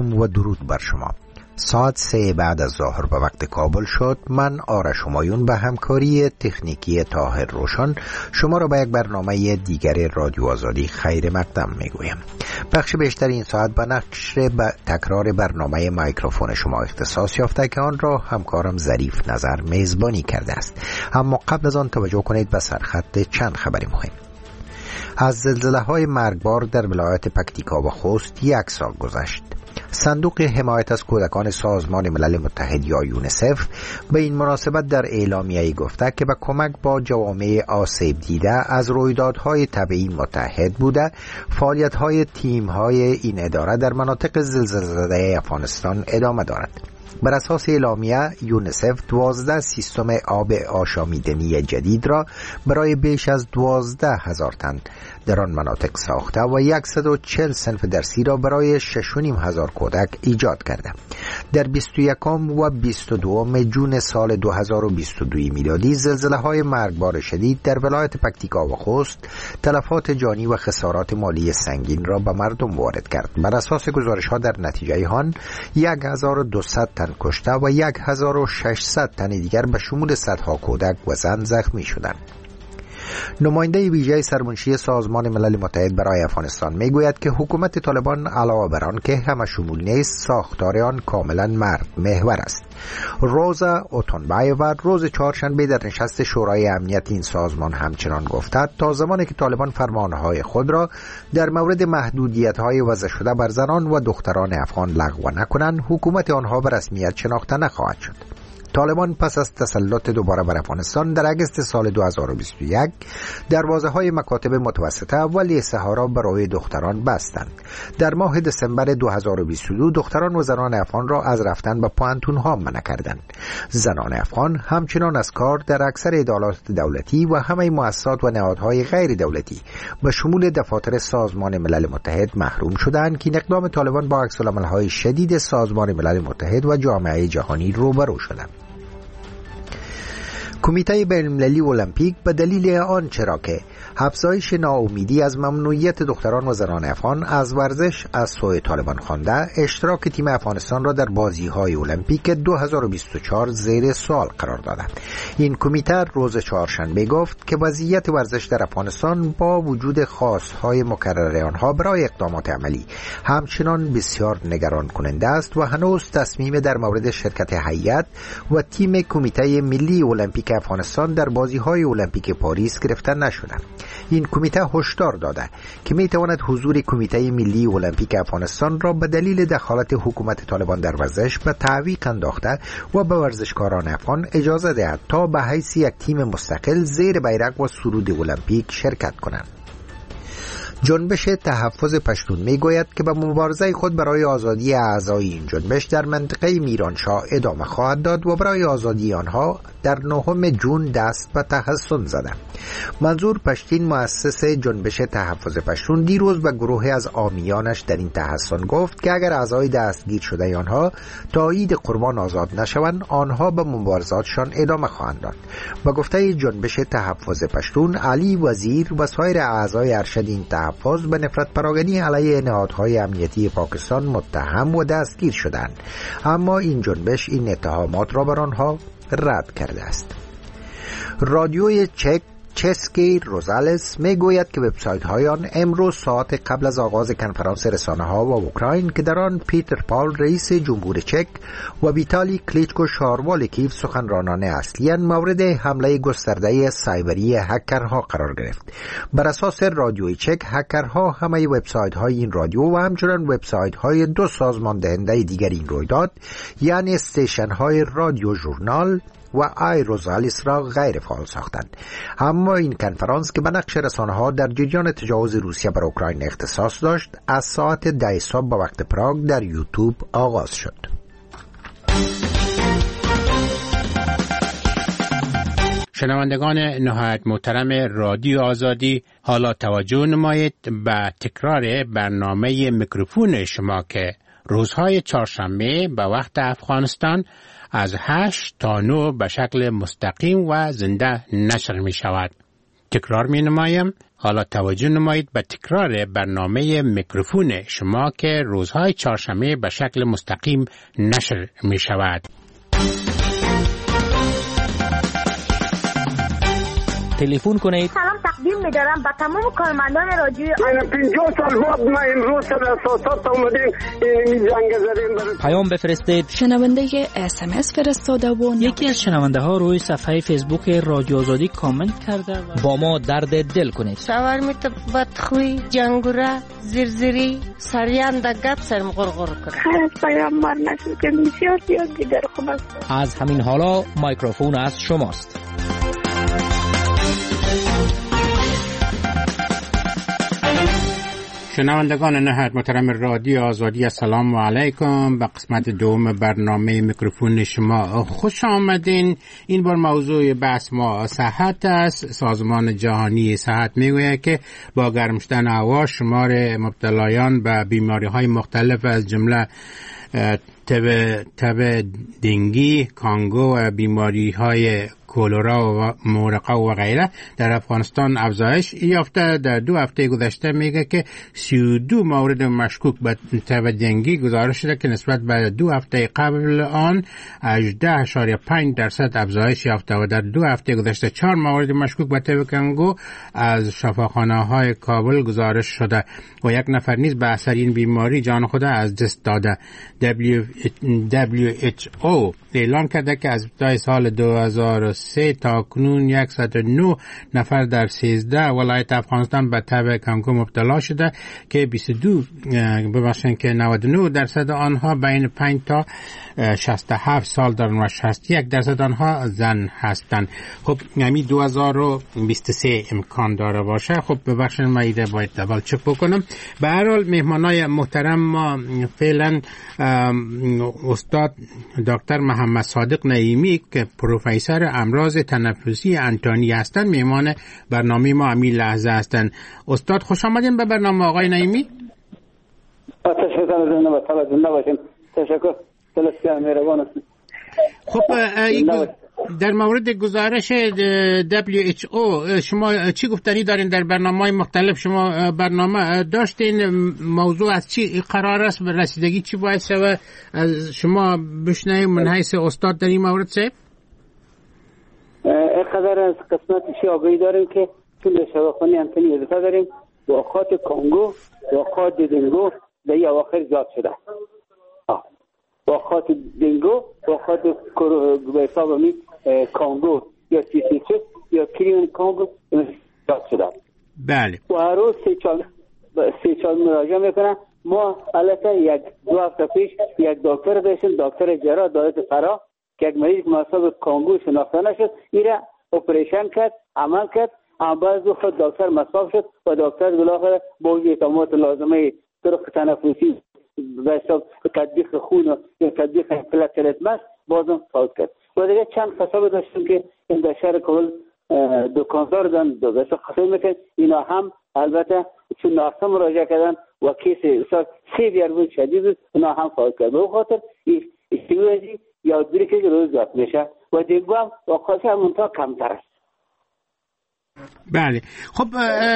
سلام و درود بر شما. ساعت 3 بعد از ظهر به وقت کابل شد. من آرش همایون به همکاری تکنیکی طاهر روشن شما را به یک برنامه دیگر رادیو آزادی خیر مقدم میگویم. بخش بیشتر این ساعت به نشر تکرار برنامه میکروفون شما اختصاص یافته که آن را همکارم ظریف نظر میزبانی کرده است. اما قبل از آن توجه کنید به سرخط چند خبر مهم. از زلزله‌های مرگبار در ولایت پکتیکا و خوست 1 سال گذشت. صندوق حمایت از کودکان سازمان ملل متحد یا یونیسف به این مناسبت در اعلامیه‌ای گفته که به کمک با جوامع آسیب دیده از رویدادهای طبیعی متحد بوده، فعالیت‌های تیم‌های این اداره در مناطق زلزله‌زده افغانستان ادامه دارد. بر اساس اعلامیه یونیسف 12 سیستم آب آشامیدنی جدید را برای بیش از 12,000 تن در آن مناطق ساخته و 140 صنف درسی را برای 6,500 کودک ایجاد کرده. در 21 و 22 جون سال 2022 میلادی زلزله‌های مرگبار شدید در ولایت پکتیکا و خوست تلفات جانی و خسارات مالی سنگین را به مردم وارد کرد. بر اساس گزارش‌ها در نتیجه آن 1200 تن کشته و 1600 تن دیگر به شمول صدها کودک و زن زخمی شدند. نماینده ویژه سرمنشی سازمان ملل متحد برای افغانستان میگوید که حکومت طالبان علاوه بر آن که همه شمول نیست، ساختار آن کاملا مرد محور است. روزا اوتونبایووا روز چهارشنبه در نشست شورای امنیت این سازمان همچنان گفته تا زمانی که طالبان فرمانهای خود را در مورد محدودیت‌های وضع شده بر زنان و دختران افغان لغو نکنند، حکومت آنها به رسمیت شناخته نخواهد شد. طالبان پس از تسلط دوباره بر افغانستان در اگست سال 2021 دروازه‌های مکاتب متوسطه و لیسه ها را برای دختران بستند. در ماه دسامبر 2022 دختران و زنان افغان را از رفتن به پوانتون ها منع کردند. زنان افغان همچنان از کار در اکثر ادارات دولتی و همه مؤسسات و نهادهای غیر دولتی به شمول دفاتر سازمان ملل متحد محروم شدند که اقدام طالبان با عکس‌العمل‌های شدید سازمان ملل متحد و جامعه جهانی روبرو شدند. کمیته بین‌المللی المپیک به دلیل آنچه را که افزایش ناامیدی از ممنوعیت دختران و زنان افغان از ورزش از سوی طالبان خوانده، اشتراک تیم افغانستان را در بازی‌های المپیک 2024 زیر سوال قرار داد. این کمیته روز چهارشنبه گفت که وضعیت ورزش در افغانستان با وجود خواست‌های مکرر آنها برای اقدامات عملی همچنان بسیار نگران کننده است و هنوز تصمیم در مورد شرکت هیئت و تیم کمیته ملی المپیک افغانستان در بازی‌های المپیک پاریس گرفته نشده. این کمیته هشدار داده که میتواند حضور کمیته ملی المپیک افغانستان را به دلیل دخالت حکومت طالبان در ورزش به تعویق انداخته و به ورزشکاران افغان اجازه دهد تا به حیث یک تیم مستقل زیر بیرق و سرود المپیک شرکت کنند. جنبش تحفظ پشتون میگوید که به مبارزه خود برای آزادی اعضای این جنبش در منطقه میرانشاه ادامه خواهد داد و برای آزادی آنها در 9 جون دست به تحصن زده. منظور پشتین، مؤسس جنبش تحفظ پشتون، دیروز به گروه از عامیانش در این تحصن گفت که اگر اعضای دستگیر شده آنها تا عید قربان آزاد نشوند، آنها به مبارزاتشان ادامه خواهند داد. با گفته جنبش تحفظ پشتون، علی وزیر و سایر اعضای ارشد این تحفظ به نفرت پراگنی علیه نهادهای امنیتی پاکستان متهم و دستگیر شدند، اما این جنبش این اتهامات را بر آنها رد کرده است. رادیوی چسکی روزالس میگوید که وبسایت های آن امروز ساعت قبل از آغاز کنفرانس رسانه ها و اوکراین که در آن پیتر پال رئیس جمهور چک و ویتالی کلیچکو شاروال کیف سخنرانان اصلی مورد حمله گسترده سایبری هکرها قرار گرفت. بر اساس رادیوی چک، هکرها همه وبسایت های این رادیو و همچنین وبسایت های 2 سازمان دهنده دیگر این رویداد یعنی استیشن های رادیو ژورنال و آی روزالیس را غیر فعال ساختند. اما این کنفرانس که به نقش رسانه‌ها در جریان تجاوز روسیه بر اوکراین اختصاص داشت، از ساعت 10 صبح به وقت پراگ در یوتیوب آغاز شد. شنوندگان نهایت محترم رادیو آزادی، حالا توجه نمایید به تکرار برنامه میکروفون شما که روزهای چهارشنبه به وقت افغانستان از 8 تا 9 به شکل مستقیم و زنده نشر می شود. تکرار می نمایم. حالا توجه نمایید به تکرار برنامه میکروفون شما که روزهای چهارشنبه به شکل مستقیم نشر می شود. تلفن کنید. سلام تقدیم می‌دارم به تمام کارمندان رادیو. 50 سال بعد ما امروز در اساسات اومدیم این جنگ زدیم. پیام بفرستید. شنونده SMS فرستاده و یکی از شنونده ها روی صفحه فیسبوک رادیو آزادی کامنت کرده با ما درد دل کنید. شاور میت بدخوی جنگوره زرزری سریان دگب سرم غرغر کنه. خیر پیام مار نشد که بسیار دیگر خوب است. از همین حالا میکروفون از شماست. شنوندگان نهایت محترم رادیو آزادی، السلام علیکم. به قسمت دوم برنامه میکروفون شما خوش آمدین. این بار موضوع بحث ما صحت است. سازمان جهانی صحت میگوید که با گرم شدن هوا شمار مبتلایان به بیماری های مختلف از جمله تب دنگی، کانگو و بیماری های کولرا و مورقه و غیره در افغانستان افزایش یافته. در 2 هفته گذشته میگه که 32 مورد مشکوک به تب دنگی گزارش شده که نسبت به 2 هفته قبل آن 18.5% افزایش یافته و در 2 هفته گذشته 4 مورد مشکوک به تب کانگو از شفاخانه‌های کابل گزارش شده و 1 نفر نیز به اثر این بیماری جان خود از دست داده. WHO اعلام کرده که از ابتدای سال 2003 تا کنون 109 نفر در 13 ولایت افغانستان به تب کانگو مبتلا شده که 99% آنها بین 5 تا 67 سال دارند و 61% آنها زن هستند. خب یعنی 2023 امکان داره باشه. خب ببخشید من ایده باید دبل چک بکنم. به هر حال مهمانای محترم ما فعلا استاد دکتر محمد صادق نعیمی که پروفسور امراض تنفسی انتانی هستند مهمان برنامه ما همین لحظه هستند. استاد خوش آمدین به برنامه آقای نعیمی. تشکر. خب در مورد گزارش WHO شما چی گفتنی دارین در برنامه‌های مختلف؟ شما برنامه داشتین، موضوع از چی قرار است، به رسیدگی چی باید شود؟ از شما بشنویم من حیث استاد در این مورد صاحب. اینقدر از قسمت چی آگاهی داریم که طول شفاخانه انتنی اضافه داریم. واقعات کانگو، واقعات دنگو در این اواخر زیاد شده. واقعات دنگو، واقعات به حساب می کانگو یا CCC یا کریمن کانگو زیاد شده. بله. و هر روز 3-4 مراجعه میکنن. ما البته 1-2 هفته پیش یک دکتر داشتیم، دکتر جراح دولت فرا که یک مریض مصاب کانگو شناخته نشد، ایره اپریشن کرد، عمل کرد، اما بعد خود دکتر مصاب شد و دکتر بالاخره با اقدامات لازمه طرق تنفسی به حساب تطبیق خون یا تطبیق پلاتلت بازم فوت کرد. و دیگه چند قصاب داشتیم که این در شهر کابل دکاندار دارن دو قصاب میکنن، اینا هم البته چون ناخته مراجعه کردن و کیس 3 بیار شدید بود، اینا هم فوت کرد. به خاطر استیوزی یا دوری که روز زیاد میشه و دیگه هم واقعا همونطور کمتر است. بله. خب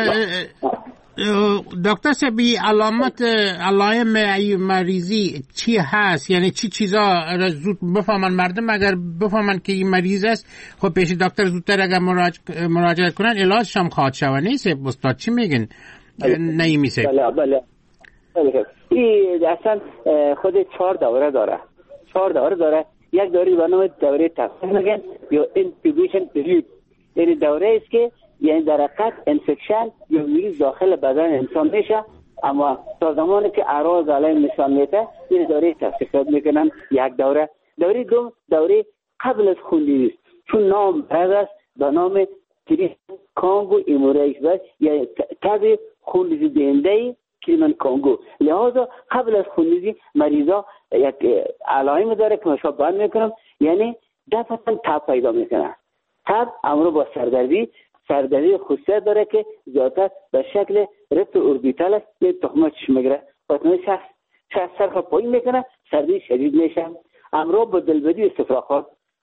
دکتر سبی علائم مریضی چی هست؟ یعنی چی چیزا زود بفهمن مردم؟ اگر بفهمن که این مریض است خب پیش دکتر زودتر اگر مراجعه کنن علاجش هم خواهد شود. نیست استاد چی میگن؟ نعیمی سه. بله. این اصلا خود 4 دوره داره. 4 دوره داره. یک دوره به نام دوره تفسیر میگن یا انتیبیشن پریود. این دوره است که یعنی در حقیقت انفکشن یا ویروس داخل بدن انسان میشه، اما تا زمانی که اعراض علائم نشان میده این دوره تشخیص میکنن. یک دوره. دوره دوم دوره قبل از خونریزی است، چون نام مرض است به نام کانگو ایموریز یا تب خونریزی دهنده کریمن کانگو. لحاظا قبل از خونریزی مریضا یک علائم داره که مشابه بیان میکنم، یعنی دفعه تب پیدا میکنه. تب امروز با سردردی خصوصیت داره که زیادتر به شکل رفت اوربیتال است، یه تخمه چشم میگیره و شخص سرخ پایین میکنه، سردی شدید میشه. امروز با دلبدی استفراغات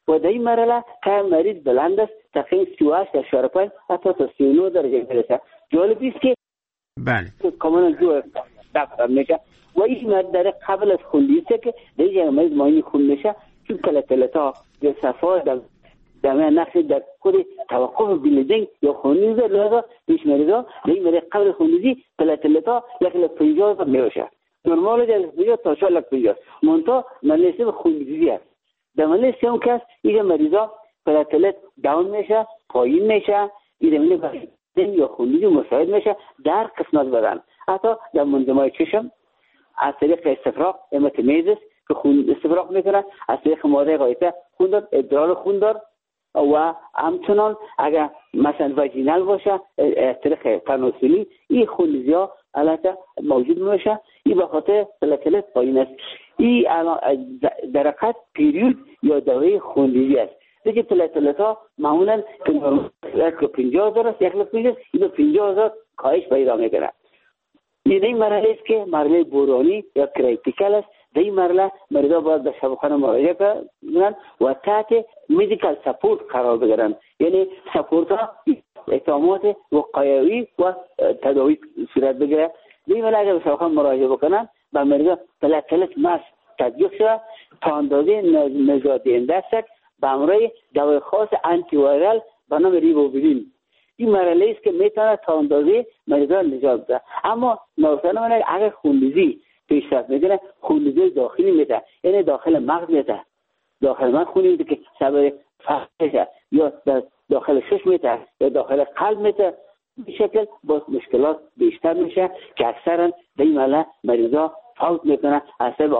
و در این مرحله که مریض بلند است تقریبا 38.5 حتی تا 39 درجه میرسه. جالب است که بله کاملا جو دفتر میشه و این مقدار قبل از خونریزی که در این مریض ماینی خون میشه چون پلتلتا یا صفحات در نقش در خود توقف بلیدینگ یا خونریزی لازم پیش مریضا در این مریض قبل خونریزی پلتلتا 150 میشه. نرمال در 50 تا 150 منتها مریض خونریزی است. در مریض هم کس این مریضا پلتلت داون میشه، پایین میشه، این یا خونریزی مساعد میشه در قسمت بدن. حتی در منظمه چشم از طریق استفراغ امتمیزس که خون استفراغ میکنه، از طریق ماده غایطه خون دار، ادرار خون دار و همچنان اگر مثلا وجینال باشه از طریق تناسلی این خونریزی ها البته موجود میشه. این به خاطر پلتلت پایین است. این در حقیقت پیریود یا دوره خونریزی است. دیگه پلتلت ها معمولا که 50,000 است، 150 این 50,000 کاهش پیدا میکنه. این مرحله است که مرحله بورانی یا کریتیکال است. در این مرحله مریضا باید به شفاخانه مراجعه کنند و تحت مدیکال سپورت قرار بگیرند. یعنی سپورت ها اقدامات وقایوی و تداوی صورت بگیره. در این مرحله اگر به شفاخانه مراجعه بکنند به مریضا پلتلت ماس تطبیق شده تا اندازه نجات دهنده است به همراه دوای خاص آنتی وایرال به نام ریبوفلین. این مرحله است که میتونه تا اندازه مریضا نجات بده. اما نوسان اگر خونریزی پیشرفت میکنه خونریزی داخلی میده، یعنی داخل مغز میده، داخل مغز خونریزی که سبب فقر یا داخل شش میده یا داخل قلب میده، به شکل باز مشکلات بیشتر میشه که اکثرا در این مرحله مریضا فوت میکنه از سبب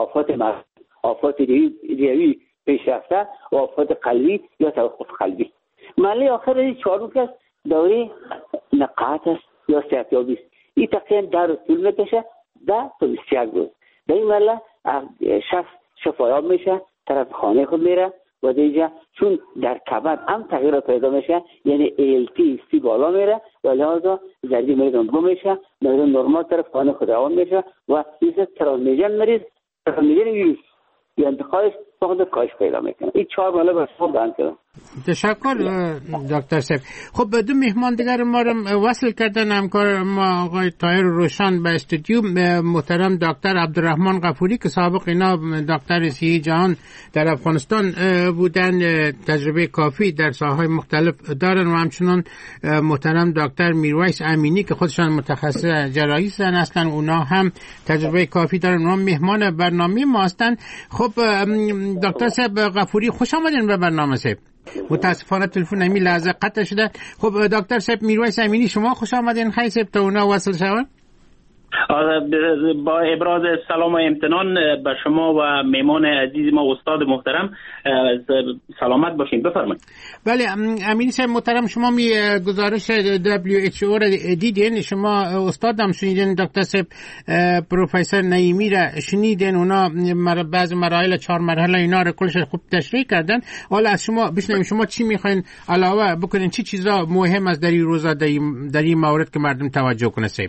آفات ریوی پیشرفته و آفات قلبی یا توقف قلبی. مرحله آخر این چهارم که دوره نقاهت است یا صحتیابی است. این تقریبا در روز طول میکشه 10 تا 21 روز. در این مرحله شخص شفایاب میشه، طرف خانه خود میره و دیگه چون در کبد هم تغییرات پیدا میشه، یعنی ALT بالا میره و لحاظا زردی مریض اندگو میشه، مریض نرمال طرف خانه خود روان میشه و این ترانسمیشن مریض ترانسمیشن ویروس یا انتقالش فقط کاهش پیدا میکنه. این 4 مرحله بس خوب بیان کردم. تشکر دکتر صاحب. خب دو مهمان دیگر ما رو وصل کردن، همکار ما آقای طاهر روشن به استودیو، محترم دکتر عبدالرحمن غفوری که سابق اینا دکتر صحی جهان در افغانستان بودن، تجربه کافی در ساحه‌های مختلف دارن، و همچنان محترم دکتر میرویس امینی که خودشان متخصص جراحی هستن، اونا هم تجربه کافی دارن، اونا مهمان برنامه ما هستن. خب دکتر صاحب غفوری خوش آمدین به برنامه صاحب. متاسفانه تلفن همین لحظه قطع شده. خب دکتر صاحب میرویس امینی شما خوش آمدین. خیلی صاحب تا اونا وصل شون. با ابراز سلام و امتنان به شما و مهمان عزیز ما استاد محترم، سلامت باشین. بفرمایید. بله امینی صاحب محترم، شما می گزارش WHO را دیدین، شما استادم شنیدین، دکتر صاحب پروفسور نعیمی را شنیدین، اونا بعض مراحل 4 مرحله اینا رو کلش خوب تشریح کردن. حالا از شما بشنویم شما چی میخواین علاوه بکنین، چی چیزا مهم است در این روزا در این مورد که مردم توجه کنه صاحب؟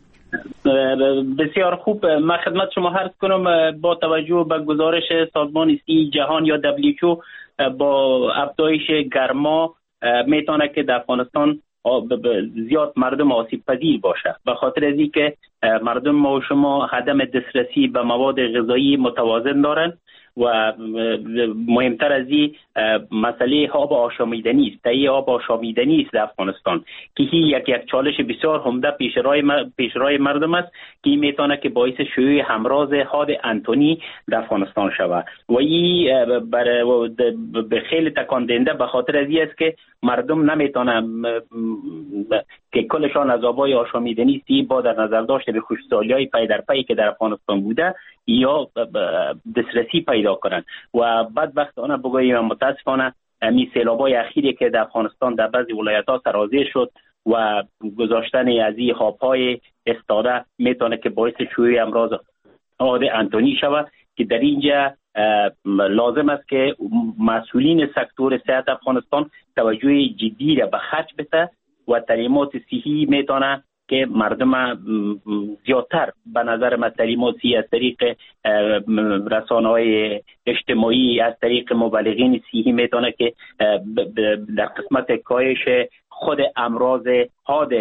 بسیار خوب. من خدمت شما عرض کنم با توجه به گزارش سازمان صحی جهان یا WHO با افزایش گرما میتونه که در افغانستان زیاد مردم آسیب پذیر باشه، به خاطر از اینکه مردم ما و شما عدم دسترسی به مواد غذایی متوازن دارن و مهمتر از این مسئله آب آشامیدنی است. تهیه آب آشامیدنی است در افغانستان که یک چالش بسیار عمده پیش روی مردم است که میتونه که باعث شیوع همراز حاد انتونی در افغانستان شود و این به خیلی تکان دهنده به خاطر از این است که مردم نمیتونه که کلشان از آبای آشامیدنی است با در نظر داشته به خشکسالی‌های پی در پی که در افغانستان بوده یا دسترسی پیدا کنند و بدبختانه بگوییم متاسفانه می سیلابای اخیری که در افغانستان در بعضی ولایت‌ها سرازیر شد و گذاشتن از این آب‌های استاده میتونه که باعث شیوع امراض حاد انتونی شود که در اینجا لازم است که مسئولین سکتور صحت افغانستان توجه جدی را به خرج بده و تعلیمات صحی میتونه که مردم زیادتر به نظر من تعلیماتی از طریق رسانه‌های اجتماعی، از طریق مبلغین صحی میتونه که در قسمت کاهش خود امراض حاد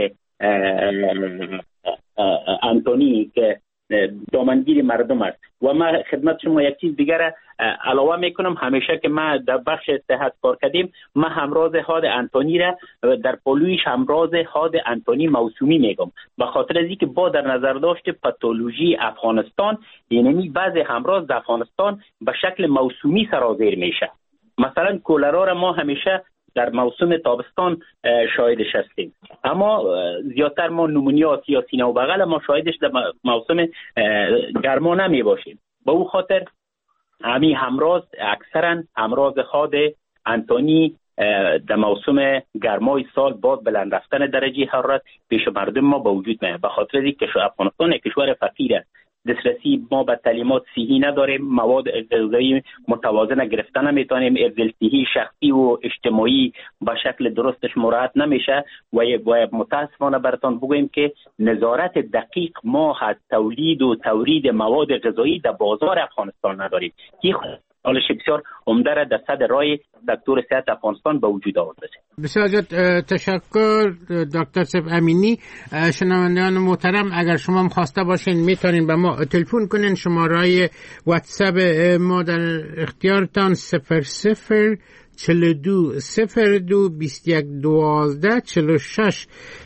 آنتونی که دامنگیر مردم است. و من خدمت شما یک چیز دیگر علاوه میکنم، همیشه که ما در بخش صحت کار کردیم، ما همراز حاد آنتونی را در پلویش همراز حاد آنتونی موسومی میگم، به خاطر از اینکه با در نظر داشت پاتولوژی افغانستان، یعنی بعضی همراز در افغانستان به شکل موسومی سرازیر میشه. مثلا کولرا را ما همیشه در موسم تابستان شاهدش هستیم، اما زیادتر ما نمونیات یا سینه و بغل ما شاهدش در موسم گرما نمی باشیم. با او خاطر همین همراز اکثرا همراز حاد آنتونی در موسم گرمای سال بعد بلند رفتن درجه حرارت پیش مردم ما به وجود میاد. به خاطر اینکه افغانستان یک کشور فقیره، دسترسی ما به تعلیمات صحی نداریم، مواد غذایی متوازن گرفتن نمیتونیم، افضلصحی شخصی و اجتماعی به شکل درستش مراعات نمیشه و متاسفانه براتون بگویم که نظارت دقیق ما از تولید و تورید مواد غذایی در بازار افغانستان نداریم که حالش بسیار عمده را در صدر راه دکتر صحت افغانستان به وجود آورده. بسیار تشکر دکتر سیف امینی. شنوندگان محترم، اگر شما هم خواسته باشین میتونین به ما تلفن کنین. شماره واتساپ ما در اختیارتان 00 42 02 21 12 46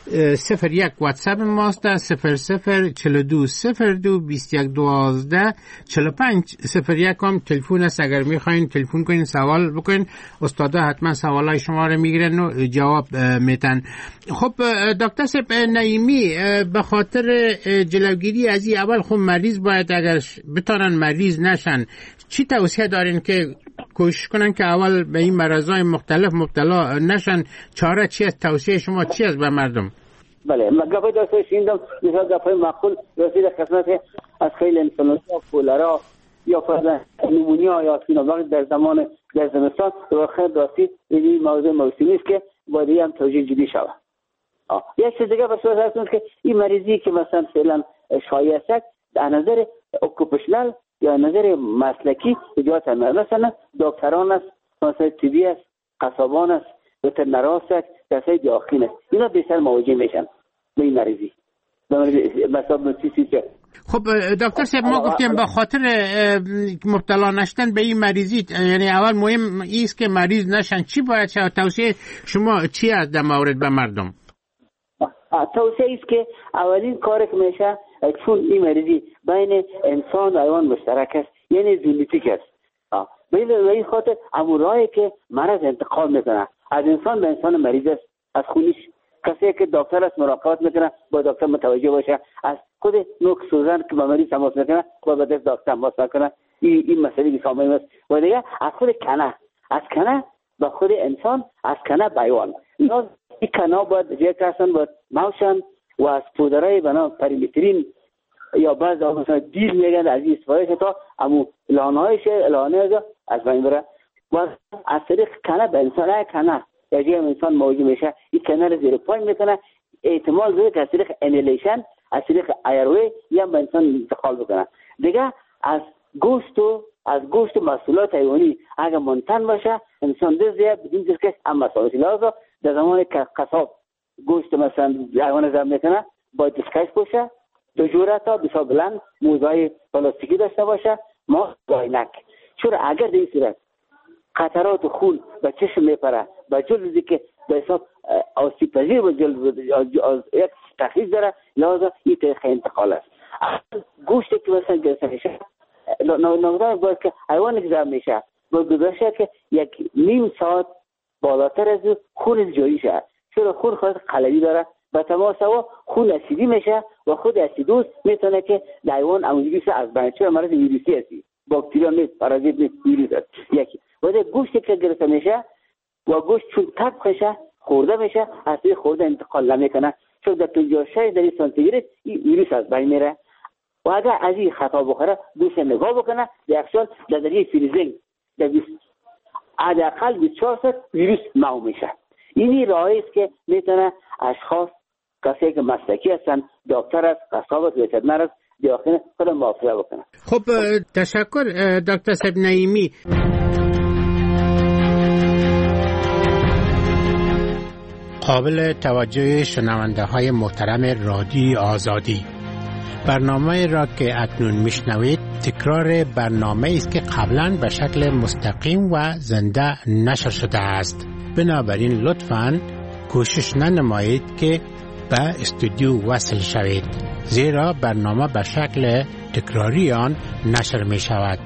01 واتساپ ماست. 00 42 02 21 12 45 01 هم تلفن است. اگر میخواین تلفن کنین سوال بکنین، استادا حتما سوالای شما رو میگیرن و جواب میتن. خب دکتر سیف نعیمی، به خاطر جلوگیری از این اول خب مریض باید اگر بتونن مریض نشن، چی توصیه دارین که کوشش کنن که اول به این مرضای مختلف مبتلا نشن؟ چاره چی است؟ توصیه شما چی است به مردم؟ بله، گپای داشته شیندم مثلا گپای معقول رسید خدمت از خیلی انفلونزا، کولرا یا فرضاً نمونیا یا سینوواک در زمان در زمستان واقعا راستی این موضوع موسمی است که باید هم توجیه جدی شود. یک چیز دیگه بسیار هست که این مریضی که مثلا فعلا شایع است در نظر اکوپیشنال یا نظر مسلکی ایجاد هست، مثلا دکتران است، مثلا طبی است، قصابان است، وترنراست، کسای داخلی است، اینا بیشتر مواجه میشن به این مریضی. مثلا خب دکتر صاحب، ما گفتیم به خاطر مبتلا نشدن به این مریضی، یعنی اول مهم است که مریض نشن. چی باید توصیه شما چی است در مورد به مردم؟ توصیه است که اولین کار که میشه، چون این مریضی بین انسان و حیوان مشترک است، یعنی ژنتیک است، به این خاطر امورایی که مرض انتقال میکنه از انسان به انسان مریض است، از خونش. کسی که دکتر است مراقبت میکنه با دکتر متوجه باشه، از خود نوک سوزن که با مریض تماس میکنه با به دست دکتر تماس میکنه، این مسئله شامل است. و دیگه از خود کنه، از کنه به خود انسان، از کنه به حیوان. این کنه باید یک کسان باید موشن و از پودرهای بنا پریمترین یا بعض مثلا دیل میگن از این استفاده تا امو لانهایش از بین بره. و از طریق کنه به انسان، کنه یکی انسان موجود میشه، این کنه رو زیر پای میکنه، احتمال داره که از طریق انیلیشن، از طریق ایروی یا به انسان انتقال بکنه. دیگه از گوشت و محصولات حیوانی اگر منتن باشه، انسان دزدیه بدین جز که هم مسئولیتی لازم. در زمان که قصاب گوشت مثلا حیوان ضبط میکنه باید دستکش باشه، دو جوره تا بسیار بلند، موزهای پلاستیکی داشته باشه، ما باینک. چون اگر در این صورت قطرات خون به چشم میپره، به جلدی که به حساب آسیب پذیر به جلد یک تخریج داره، لازم این طریق انتقال است. گوشتی که مثلا گرسه میشه، نگذار باید که حیوانی که ضبط میشه باید بگذاره که یک نیم ساعت بالاتر از خون جایی شد، چون خون خواهد قلبی داره، به تماس و خون اسیدی میشه و خود اسیدوز میتونه که حیوان امونجوری از بین، چون مرض ویروسی هستی، باکتریا نیست، پارازیت نیست، ویروس است. یکی وقتی گوشتی که گرفته میشه و گوشت چون تب بشه خورده میشه، از این خورده انتقال نمیکنه، چون در 56 درجه سانتیگراد این ویروس از بین میره. و اگر از این خطا بخوره، گوشت نگاه بکنه، ریاکشن در درجه فریزینگ در حداقل 24 ساعت ویروس نو میشه. اینی راهی است که میتونه اشخاص کسی که مسلکی هستن، دکتر است، قصاب است، وترنر است، داخل خود موافقه بکنن. خب تشکر دکتر صاحب نعیمی. قابل توجه شنونده های محترم رادیو آزادی، برنامه را که اکنون میشنوید تکرار برنامه است که قبلا به شکل مستقیم و زنده نشر شده است. بنابراین لطفاً کوشش ننمایید که به استودیو وصل شوید، زیرا برنامه به شکل تکراری آن نشر می شود.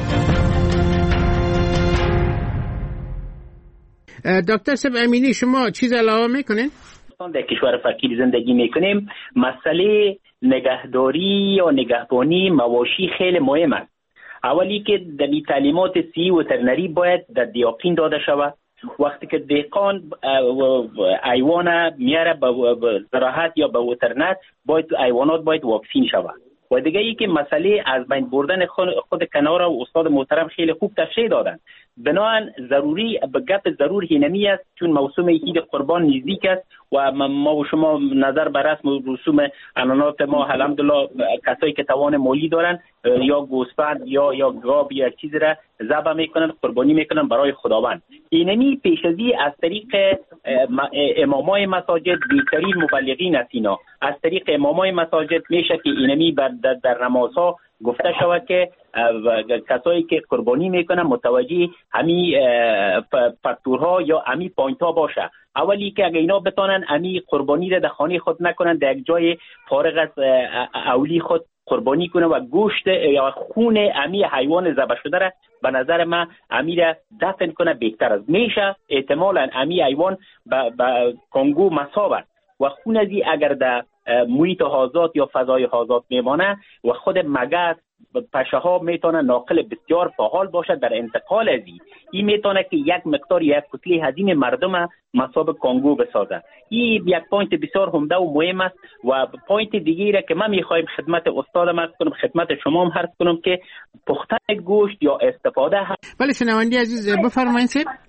دکتر صاحب امینی، شما چیز علاوه میکنین؟ در کشور فقیر زندگی میکنیم، مسئله نگهداری یا نگهبانی مواشی خیلی مهم است. اولی که در تعلیمات سی و وترنری باید در دیاقین داده شود. وقتی که دهقان حیوان میاره به زراعت یا به وترنر، باید حیوانات باید واکسین شود. و دیگه ای که مسئله از بین بردن خود کنار و استاد محترم خیلی خوب تشریح دادن. بنابراین ضروری به گپ ضرور هینمی است، چون موسم عید قربان نزدیک است و ما و شما نظر بر رسم و رسوم عنعنات ما الحمدلله کسایی که توان مالی دارن یا گوسفند یا گاو یا چیزی را ذبح میکنن، قربانی میکنن برای خداوند. اینمی پیشازی از طریق امامای مساجد، بیشترین مبلغین است اینا، از طریق امامای مساجد میشه که اینمی در نمازها گفته شود که کسایی که قربانی میکنن متوجه همی فاکتورها یا همی پوینت ها باشه. اولی که اگه اینا بتانن همی قربانی را در خانه خود نکنن، در یک جای فارغ از اولی خود قربانی کنه و گوشت یا خون همی حیوان ذبح شده را به نظر من همی را دفن کنه بهتر است. میشه احتمالاً همی حیوان به کنگو مصابه و خون ازی اگر در محیط آزاد یا فضای آزاد میمانه و خود مگس پشه ها میتونه ناقل بسیار فعال باشد در انتقال ازی. این میتونه که یک مقدار یک کتله حجم مردم مصاب کانگو بسازه. این یک پوینت بسیار عمده و مهم است. و پوینت دیگه را که من میخوایم خدمت استادم عرض کنم، خدمت شما هم عرض کنم که پختن گوشت یا استفاده بله شنوندی عزیز بفرمایید.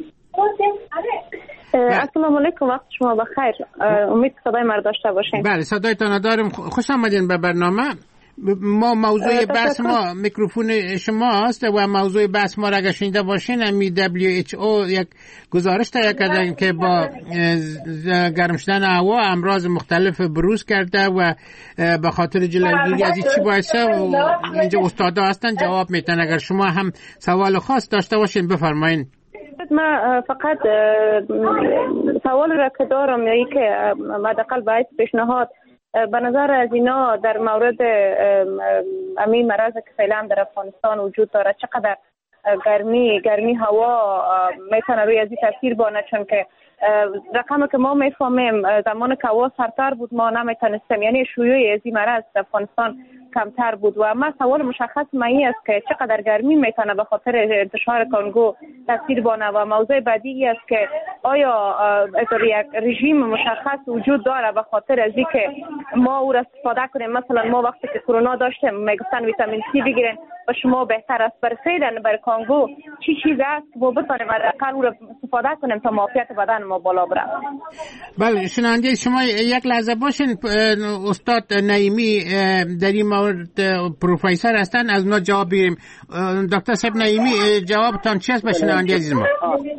السلام علیکم، وقت شما بخیر. امید صدای ما داشته باشین. بله صدایتان دارم. خوش آمدین به برنامه. ما موضوع بحث ما میکروفون شماست و موضوع بحث ما را اگر شنیده باشین امی WHO یک گزارش تهیه کردن که با گرم شدن هوا امراض مختلف بروز کرده و به خاطر جلوگیری از این چی باید شه اینجا استادا هستن جواب میتن. اگر شما هم سوال خاص داشته باشین بفرمایین. من فقط سوال را که دارم یعنی که حداقل باید پیشنهاد به نظر از اینا در مورد امی مرض که فعلا در افغانستان وجود داره، چقدر گرمی هوا میتونه روی ازی تاثیر بانه، چون که رقمی که ما میفهمیم زمان که هوا سرتر بود ما نمیتونستیم، یعنی شیوع ازی مرض در افغانستان کمتر بود. و ما سوال مشخص مایی است که چقدر گرمی میتونه به خاطر انتشار کانگو تاثیر بانه. و موضوع بعدی است که آیا یک رژیم مشخص وجود داره به خاطر از اینکه ما او را استفاده کنیم. مثلا ما وقتی که کرونا داشتیم میگفتن ویتامین سی بگیرین و شما بهتر است برسیدن بر کانگو چی چیز است که ما بتونیم حداقل او را استفاده کنیم تا معافیت بدن ما بالا بره. بله شنونده شما یک لحظه باشین. استاد نعیمی در این مورد پروفسور هستن، از اونا جواب بگیریم. دکتر صاحب نعیمی جوابتان چی است به شنونده عزیز ما؟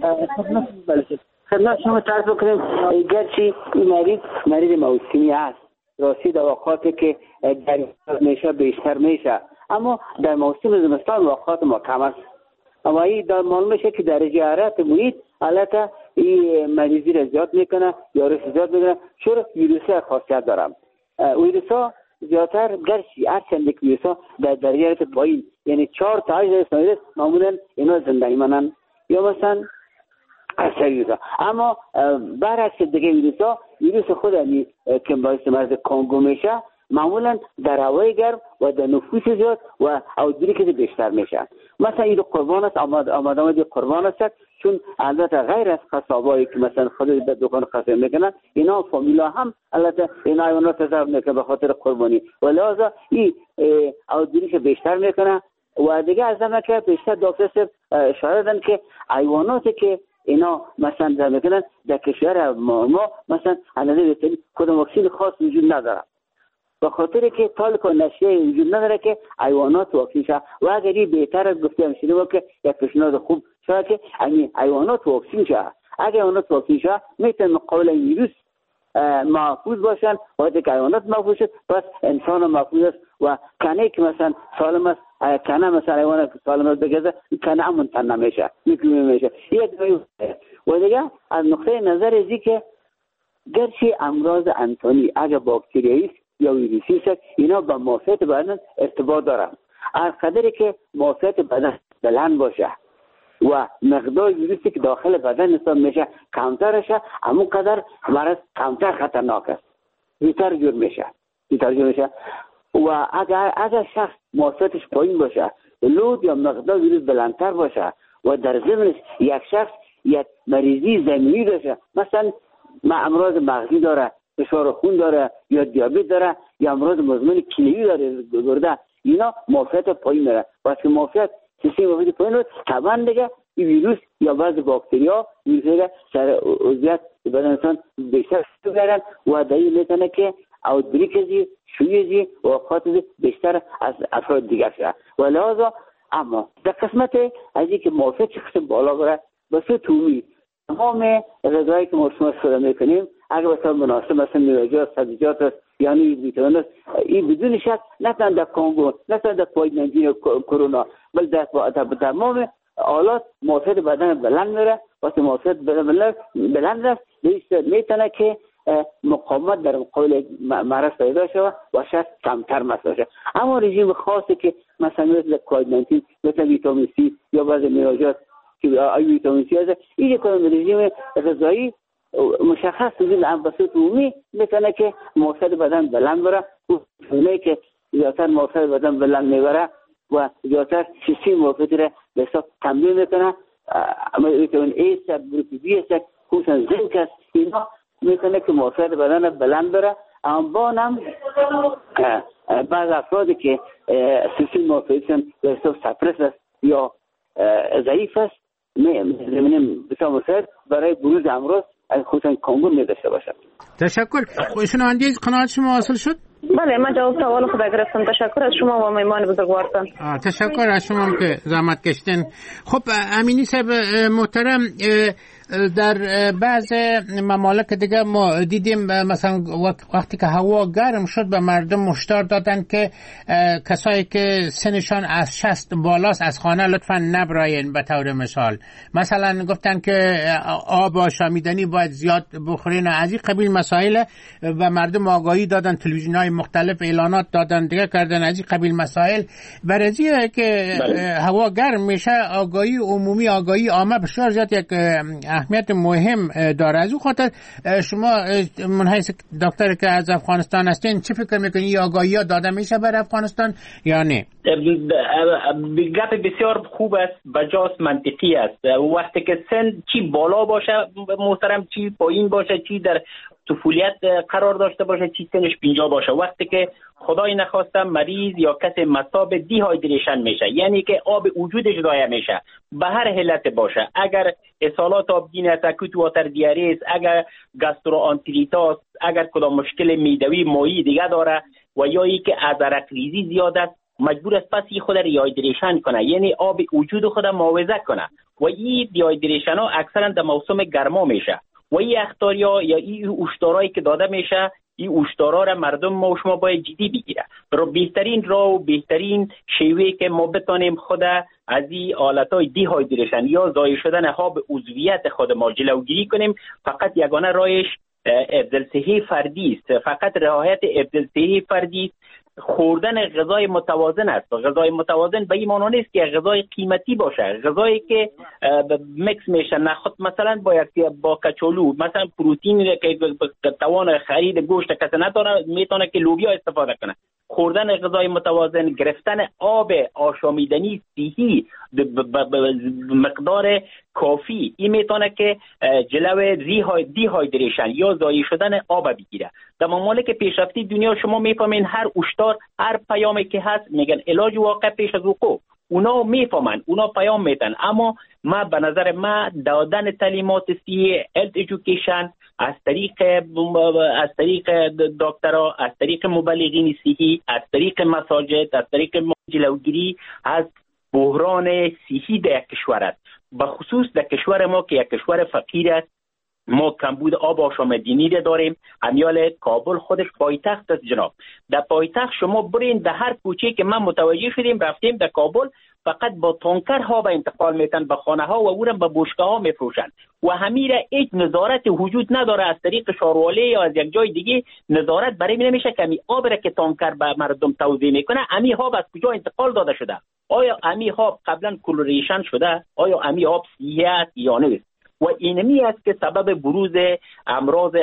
خدمت شما تعریف بکنیم. گرچه این مریض موسمی است، راستی در اوقاتی که گرمی میشه بیشتر میشه، اما در موسم زمستان وقات ما کم است. اما این در معلوم میشه که درجه حرارت محیط البته این مریضی را زیاد میکنه یا رشد زیاد میکنه، چون ویروس‌ها خاصیت دارن. ویروس‌ها زیادتر گرچه هر چند یک ویروس‌ها در درجه حرارت پایین، یعنی 4 تا 8 درجه معمولا اینا زنده میمونن، یا مثلا اکثر ویروس‌ها. اما برعکس دیگه ویروس خودمی که باعث مرض کانگو میشه معمولا در هوای گرم و در نفوس زیاد و outbreak بیشتر میشه. مثلا این قربان است، آمدن قربان است، چون البته غیر از قصابایی که مثلا خود در دکان قصاب میکنن، اینا فامیلا هم البته اینا حیوانات تصرف میکنن به خاطر قربانی و لذا این outbreak بیشتر میکنه. و دیگه از همه که بیشتر دکتر اشاره دادن که حیواناتی که اینا مثلا در میکنن در کشور ما مثلا اندازه بهتری کدام واکسن خاص وجود نداره، به خاطر که تالک و نشریه وجود نداره که حیوانات واکسن شه. و اگر این بهتر از گفتم شده که یک پیشنهاد خوب شده که حیوانات واکسن شه. اگر حیوانات واکسن شه میتونه مقابل ویروس محفوظ باشن. وقتی که حیوانات محفوظ شد پس انسان محفوظ است و کنه که مثلا سالم است، کنه مثلا حیوان سالم است بگذاره کنه منتن نمیشه، میکروب نمیشه. و دیگه از نقطه نظر ازی که گرچه امراض انسانی اگر باکتریایی یا ویروسی است اینا با موافقت بدن ارتباط دارن. از قدری که موافقت بدن بلند باشه و مقدار ویروسی که داخل بدن نصاب میشه کمتر شه، همون قدر مرض کمتر خطرناک است، بیشتر جور میشه. و اگر شخص موافقتش پایین باشه، لود یا مقدار ویروس بلندتر باشه و در ضمنش یک شخص یک مریضی ضمیمی داشته، مثلا امراض مغزی داره، فشار خون داره یا دیابت داره یا امراض مزمن کلیوی داره، گرده، اینا موافقت پایین میره. وقتی موافقت سیستم موافقت پایین رو طبعا دیگه این ویروس یا بعض باکتریا ویروس سر عضویت بدن انسان بیشتر میگیرن و دلیل میتونه که اوتبریک شویزی و وفات بیشتر از افراد دیگر شده. و لحاظا اما در قسمت از اینکه موافقت شخص بالا بره به صورت عمومی تمام غذایی که ما استفاده میکنیم اگر بسیار مناسب مثلا میوه‌جات، سبزیجات است یعنی ویتامین است، این بدون شک نه تنها در کنگو نه تنها در کووید-19 کرونا بل در تمام حالات موافقت بدن بلند میره. وقتی موافقت بدن بلند است میتونه که مقاومت در مقابل مرض پیدا شود و شاید کمتر مسئله شود. اما رژیم خاصی که مثلا مثل کووید-19 مثل ویتامین سی یا بعض میوه‌جات که ویتامین سی است، این کدام رژیم غذایی مشخص وجود بسیط عمومی میتونه که موافقت بدن بلند بره. اونایی که زیادتر موافقت بدن بلند میبره و زیادتر سیستم موافقت را به حساب تمرین میکنه، ویتامین ای است، گروپ بی است، خصوصا زنک است، اینا میتونه که موافقت بدن بلند بره. اما بانم بعض افرادی که سیستم موافقتشون به حساب سپرس است یا ضعیف است می‌بینیم بسیار مساعد برای بروز امراض خصوصا کنگو می‌داشته باشد. تشکر. شنونده قناعت شما حاصل شد؟ بله من جواب سوال خود گرفتم. تشکر از شما و مهمان بزرگوارتان. تشکر از شما که زحمت کشتین. خب امینی صاحب محترم، در بعض ممالک دیگه ما دیدیم مثلا وقتی که هوا گرم شد به مردم هشدار دادن که کسایی که سنشان از 60 بالاست از خانه لطفا نبراین. به طور مثلا گفتن که آب آشامیدنی باید زیاد بخورین. از این قبیل مسائل و مردم آگاهی دادن، تلویزیون‌های مختلف اعلانات دادن دیگه کردن از این قبیل مسائل. برای که هوا گرم میشه آگاهی عمومی، آگاهی عامه بسیار زیاد یک اهمیت مهم داره. از اون خاطر شما من حیث دکتر که از افغانستان هستین چه فکر میکنین؟ این آگاهی ها داده میشه برای افغانستان یا نه؟ گپ بسیار خوب است، بجاست، منطقی است. وقتی که سن چی بالا باشه محترم، چی پایین باشه، چی در طفولیت قرار داشته باشه، چی سنش 50 باشه، وقتی که خدای نخواسته مریض یا کسی مصاب دیهایدریشن میشه، یعنی که آب وجودش ضایع میشه به هر حالت باشه، اگر اسهالات آبگین است، اکوت واتر دیاریس، اگر گاستروانتریتاس، اگر کدام مشکل معدوی مایی دیگه داره و یا ای که از عرق ریزی زیاد است، مجبور است پس خود ریهایدریشن کنه، یعنی آب وجود خود معاوضه کنه. و این دیهایدریشن ها اکثرا در موسم گرما میشه و این اخطاریا یا این هشدارایی که داده میشه، این هشدارا را مردم ما و شما باید جدی بگیره. بهترین راه و بهترین شیوه که ما بتانیم خود از این حالتهای دیهایدریشن یا ضایع شدن آب عضویت خود ما جلوگیری کنیم، فقط یگانه راهش افضل صحی فردی است. فقط رعایت افضل صحی فردی است. خوردن غذای متوازن است. غذای متوازن به این معنی نیست که غذای قیمتی باشه، غذایی که میکس میشه، نخود مثلا با کچالو، مثلا پروتئین که توان خرید گوشت کسی نداره میتونه که لوبیا استفاده کنه. خوردن غذای متوازن، گرفتن آب آشامیدنی صحی مقدار کافی، این میتونه که جلوی دیهایدریشن یا ضایع شدن آب بگیره. در ممالک پیشرفته دنیا شما میفهمین هر هشدار، هر پیامی که هست میگن علاج واقع پیش از وقوع. اونا میفهمن، اونا پیام میدن. اما ما به نظر ما دادن تعلیمات صحی، هلت ایژوکیشن از طریق دکترها، از طریق مبلغین صحی، از طریق مساجد، از طریق جلوگیری از بحران صحی در کشور است. به خصوص در کشور ما که یک کشور فقیر است، ما کمبود آب آشامیدنی داریم. امیال کابل خودش پایتخت است جناب. در پایتخت شما برین در هر کوچه که من متوجه شدیم رفتیم در کابل، فقط با تانکرها به انتقال میتن به خانه ها و اونم به بشکه ها میفروشن و همیره هیچ نظارت وجود نداره از طریق شارواله یا از یک جای دیگه نظارت برای نمیشه که امی آب را که تانکر به مردم توزیع میکنه امی آب از کجا انتقال داده شده؟ آیا امی آب قبلا کلوریشن شده؟ آیا امی آب صحیح است یا نه؟ و اینمی است که سبب بروز امراض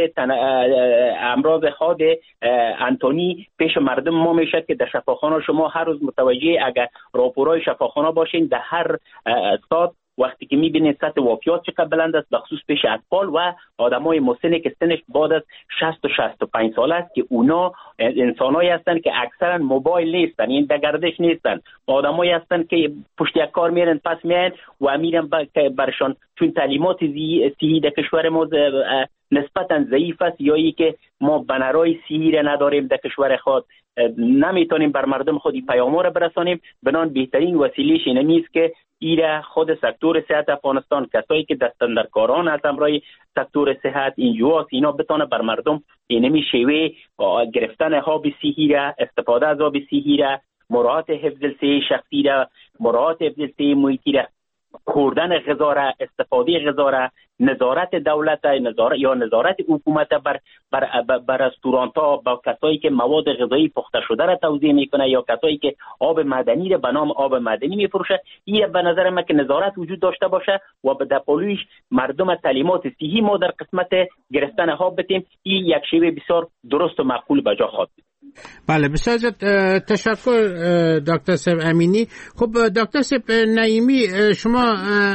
حاد انتونی پیش مردم ما میشه که در شفاخانه شما هر روز متوجه اگر راپورای شفاخانه باشین در هر ساعت وقتی که میبینید سطح وفیات چقدر بلند است، بخصوص پیش اطفال و آدمای مسنی که سنش بعد از 60 و 65 سال است که اونا انسانایی هستند که اکثرا موبایل نیستن، این در گردش نیستن، آدمایی هستند که پشت یک کار میرن پس میان و میرن برشان چون تعلیمات صحی در کشور ما نسبتا ضعیف است یا ای که ما بنرای صحی را نداریم در کشور خود، نمیتونیم بر مردم خودی پیام‌ها را برسانیم. بنان بهترین وسیلهش اینمی است که ایره خود سکتور صحت افغانستان، کسایی که دستن در کاران از امرای سکتور صحت اینجا اینا بتونه بر مردم اینمی شیوه گرفتن آب صحی را، استفاده از آب صحی را، مراعات حفظ الصحه شخصی را، مراعات حفظ الصحه محیطی را، خوردن غذا را، استفاده غذا را، نظارت دولت یا نظارت حکومت بر رستوران ها با کسایی که مواد غذایی پخته شده را توزیع میکنه یا کسایی که آب معدنی را به نام آب معدنی میفروشه. این به نظر من که نظارت وجود داشته باشه و به دپولویش مردم تعلیمات صحی ما در قسمت گرفتن آب بدیم. این یک شیوه بسیار درست و معقول به جا خواهد. بله، بسیار تشکر دکتر صاحب امینی. خب دکتر صاحب نعیمی، شما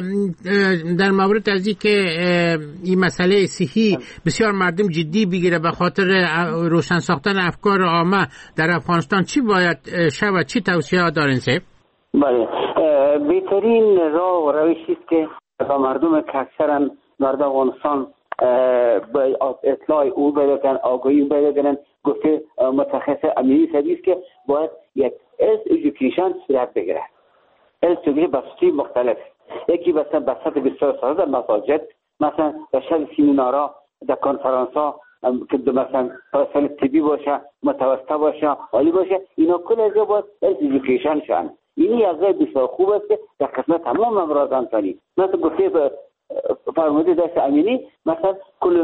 در مورد از این که این مسئله صحی بسیار مردم جدی بگیره به خاطر روشن ساختن افکار عامه در افغانستان چی باید شود، چی توصیه دارین صاحب؟ بله، بهترین راه و روشی است که با مردم که اکثرا مردم افغانستان با اطلاع او پیدا کنن، آگاهی پیدا کنن. گفته متخصص امینی سدیست که باید یک هلت ایژوکیشن صورت بگیره. هلت ایژوکیشن بسیاری مختلف، یکی مثلا به سطح بسیار ساده در مساجد، مثلا در شکل سیمینارها، در کنفرانس ها که مثلا فصل طبی باشه، متوسط باشه، عالی باشه، اینا کل از باید هلت ایژوکیشن شن. این یک راه بسیار خوب است که در قسمت تمام امراض انسانی مثلا گفته فرموده دست امینی، مثلا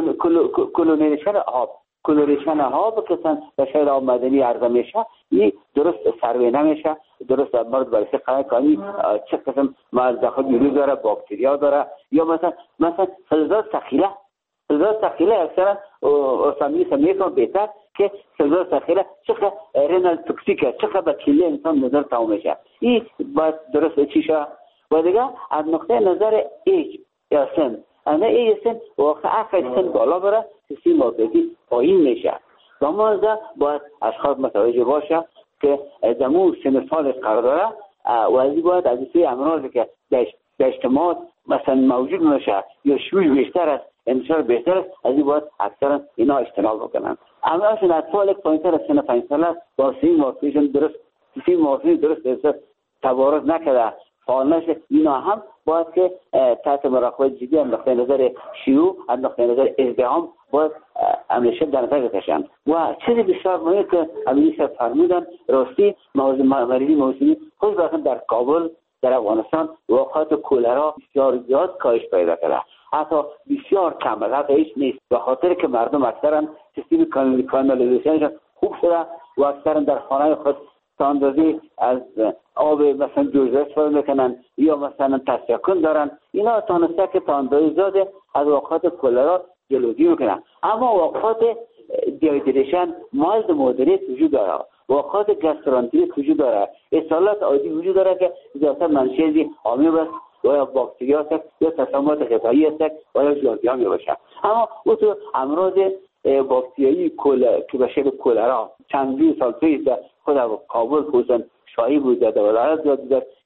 کلوریشن آب که به شکل آب معدنی عرضه میشه، این درست سروی نمیشه، درست مورد بررسی قانونی چه قسم مواد داخل ویروس داره، باکتریا داره، یا مثلا فلزات ثقیله اکثرا اسامی میکنم بهتر که فلزات ثقیله چقدر رینال توکسیکه، چقدر به کلیه انسان نظر تمام میشه. این باید درست چی شه. و دیگه از نقطه نظر ایج یا سن، انا ایج سن واقعا سن بالا بره، سیستم موضوعی پایین میشه. و ما باید اشخاص متوجه باشه که دمو سن سال قرار داره و از این باید از این امراضی که در اجتماع مثلا موجود میشه یا شویش بیشتر است، انتشار بیشتر است، از این باید اکثرا اینا اجتناب بکنن. اما اصلا اطفال پایینتر از سن 5 ساله با سیستم موضوعی درست تبارز نکرده فعال نشه، اینا هم باید که تحت مراقبت جدی از نقطه نظر شیوع، از نقطه نظر ازدحام باید همیشه در نظر بکشن. و چیزی بسیار مهمه که امینی صاحب فرمودن راستی، مریضی موسمی خود در کابل در افغانستان واقعات کولرا بسیار زیاد کاهش پیدا کرده، حتی بسیار کم است، حتی هیچ نیست، به خاطر که مردم اکثرا سیستم کانالیزیشنشون خوب شده و اکثرا در خانه خود تاندازی از آب مثلا جوجه استفاده میکنن یا مثلا تصفیه کن دارن. اینا تانسته که تاندازی زاده از واقعات کولرا جلوگیری میکنن. اما واقعات دیهایدریشن مایلد مودریت وجود داره، واقعات گاسترانتریت وجود داره، اسهالات عادی وجود داره که زیادتر منشأ آمیب است و یا باکتریا است یا تسممات غذایی است و یا ژرگیا میباشه. اما او تو امراض باکتریایی که به شکل کولرا چندین سال پیش در خود کابل خصوصا شایع بود، در ولایت زیاد بود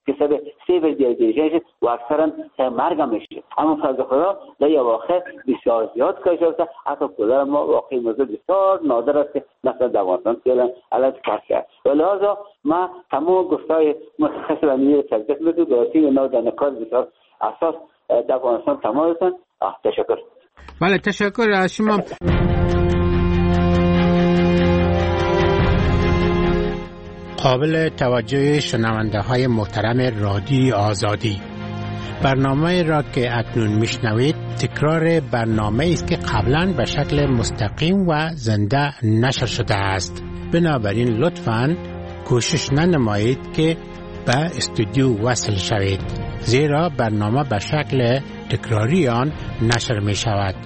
که سبب سیویل دیهایدریشن و اکثرا مرگ هم میشه. اما فضل خدا در یه واقع بسیار زیاد کار شده. حتی کولر ما واقعی موضوع بسیار نادر است که مثلا در افغانستان فعلا الان کار کرد. لذا ما تمام گفتای متخصص و نیروی تجدید میدونم داریم اینا در نکات بسیار اساس در افغانستان تمام هستند. تشکر. بله تشکر از شما. قابل توجه شنونده های محترم رادیو آزادی، برنامه را که اکنون میشنوید تکرار برنامه است که قبلا به شکل مستقیم و زنده نشر شده است. بنابراین لطفاً کوشش ننمایید که به استودیو وصل شوید، زیرا برنامه به شکل تکراری آن نشر می شود.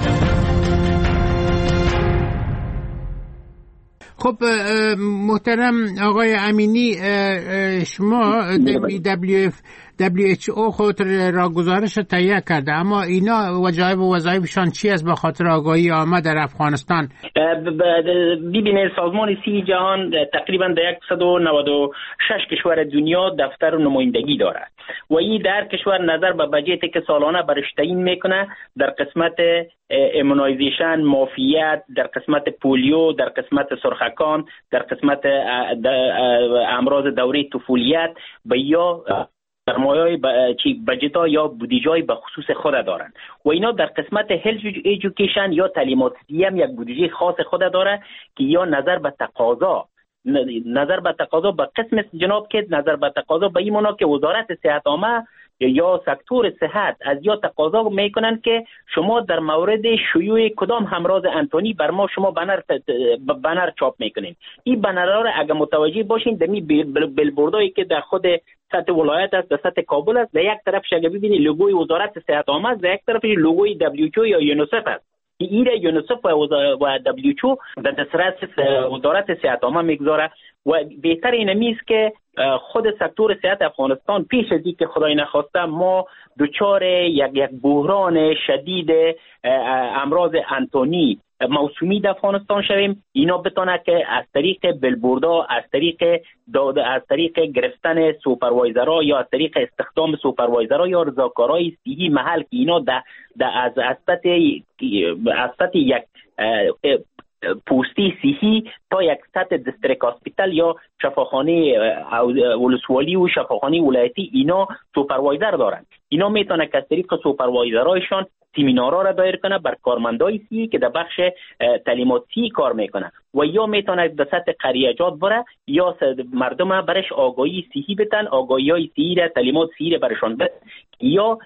خب محترم آقای امینی، شما WHO خود را گزارش تهیه کرده، اما اینا وجایب و وظایفشان چی است به خاطر آگاهی عامه در افغانستان؟ ببینید سازمان صحت جهان تقریبا در 196 کشور دنیا دفتر نمایندگی دارد و این در کشور نظر به بجتی که سالانه برش تعیین میکنه در قسمت ایمونایزیشن، معافیت، در قسمت پولیو، در قسمت سرخکان، در قسمت امراض دوره طفولیت به یا سرمایه‌های بجتا یا بودجه‌ای به خصوص خود دارند و اینا در قسمت هلت ایژوکیشن یا تعلیمات هم یک بودجه خاص خود داره که یا نظر به تقاضا به قسم جناب که نظر به تقاضا به این معنا که وزارت صحت عامه یا سکتور صحت از یا تقاضا میکنن که شما در مورد شیوع کدام همراض انتونی بر ما شما بنر چاپ میکنین. این بنرها را اگه متوجه باشین دمی بیلبوردایی که در خود سطح ولایت است، در سطح کابل است، در یک طرفش اگه ببینید لوگوی وزارت صحت عامه است، در یک طرفش لوگوی WHO یا یونیسف است. این یونیسف و WHO در دسترس وزارت صحت عامه میگذاره و بهتر اینمی است که خود سکتور صحت افغانستان پیش از اینکه خدای نخواسته ما دچار یک بحران شدید امراض انتونی موسومی در افغانستان شویم، اینا بتونه که از طریق بلبوردا، از طریق گرفتن سوپروایزرها یا از طریق استخدام سوپروایزرها یا رضاکارای صحی محل که اینا از سطح یک پوستی صحی تا یک سطح دیستریکت هاسپیتال یا شفاخانه ولسوالی و شفاخانه ولایتی اینا سوپروایزر دارن. اینا میتونه که از طریق سوپروایزرهایشان سیمینارها را دایر کنه بر کارمندای صحی که در بخش تعلیمات صحی کار میکنه و یا میتونه به سطح قریجات بره یا مردم برش آگاهی صحی بدن، آگاهی‌های صحی را تعلیمات صحی را برشان بدن یا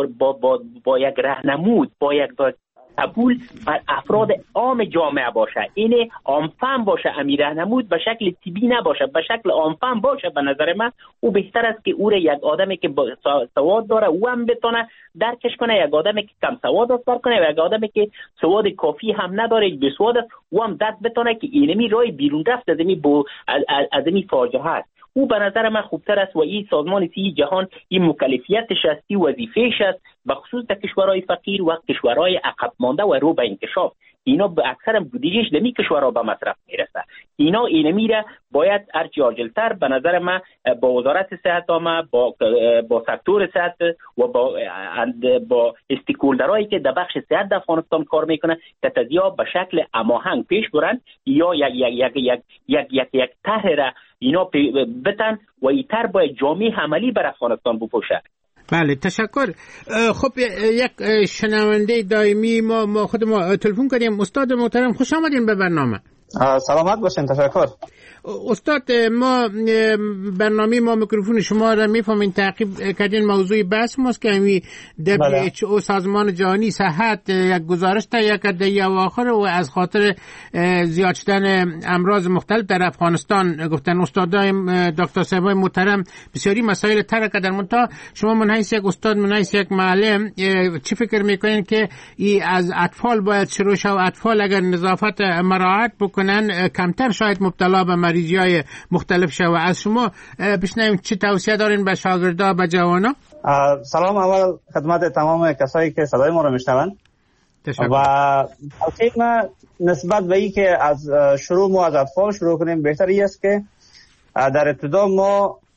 با یک راهنمود با یک قبول بر افراد عام جامعه باشه، این عامفهم باشه، امیر راهنمود به شکل طبی نباشه، به شکل عامفهم باشه. به نظر من او بهتر است که او را یک آدمی که سواد داره او هم بتونه درکش کنه، یک آدمی که کم سواد است درک کنه و یک آدمی که سواد کافی هم نداره به سواد است او هم درک بتونه که اینمی راه بیرون رفت از این فاجعه است. او به نظر من خوبتر است و این سازمان صحت جهان این مکلفیتش است، این وظیفه‌اش است به خصوص در کشورهای فقیر و کشورهای عقب مانده و رو به انکشاف. اینا به اکثر بودجهش دمی کشورها به مصرف میرسه. اینا میره باید هرچی عاجلتر به نظر من با وزارت صحت عامه با سکتور صحت و با استیکولدرایی که در بخش صحت در افغانستان کار میکنه تتزیا به شکل هماهنگ پیش برن یا یک طرح را اینا بتن و این طرح باید جامع عملی بر افغانستان بپوشه. بله تشکر. خب یک شنونده دائمی ما خود ما تلفن کردیم. استاد محترم خوش آمدین به برنامه. سلامت باشین. تشکر استاد. ما برنامه ما میکروفون شما را میفهمین تعقیب کردین. موضوع بحث ماست که همین WHO سازمان جهانی صحت یک گزارش تهیه کرده یا اواخر و از خاطر زیاد شدن امراض مختلف در افغانستان گفتن استادای دکتر صاحبای محترم بسیاری مسائل طرح کردن. منتها شما من حیث یک استاد من حیث یک معلم چی فکر میکنین که ای از اطفال باید شروع شه و اطفال اگر نظافت مراعات بکنن کمتر شاید مبتلا به مریضی‌های مختلف شه و از شما بشنویم چه توصیه دارین به شاگردا به جوانا؟ سلام اول خدمت تمام کسایی که صدای ما رو میشنون و توصیه ما نسبت به این که از شروع ما از اطفال شروع کنیم بهتری است که در ابتدا ما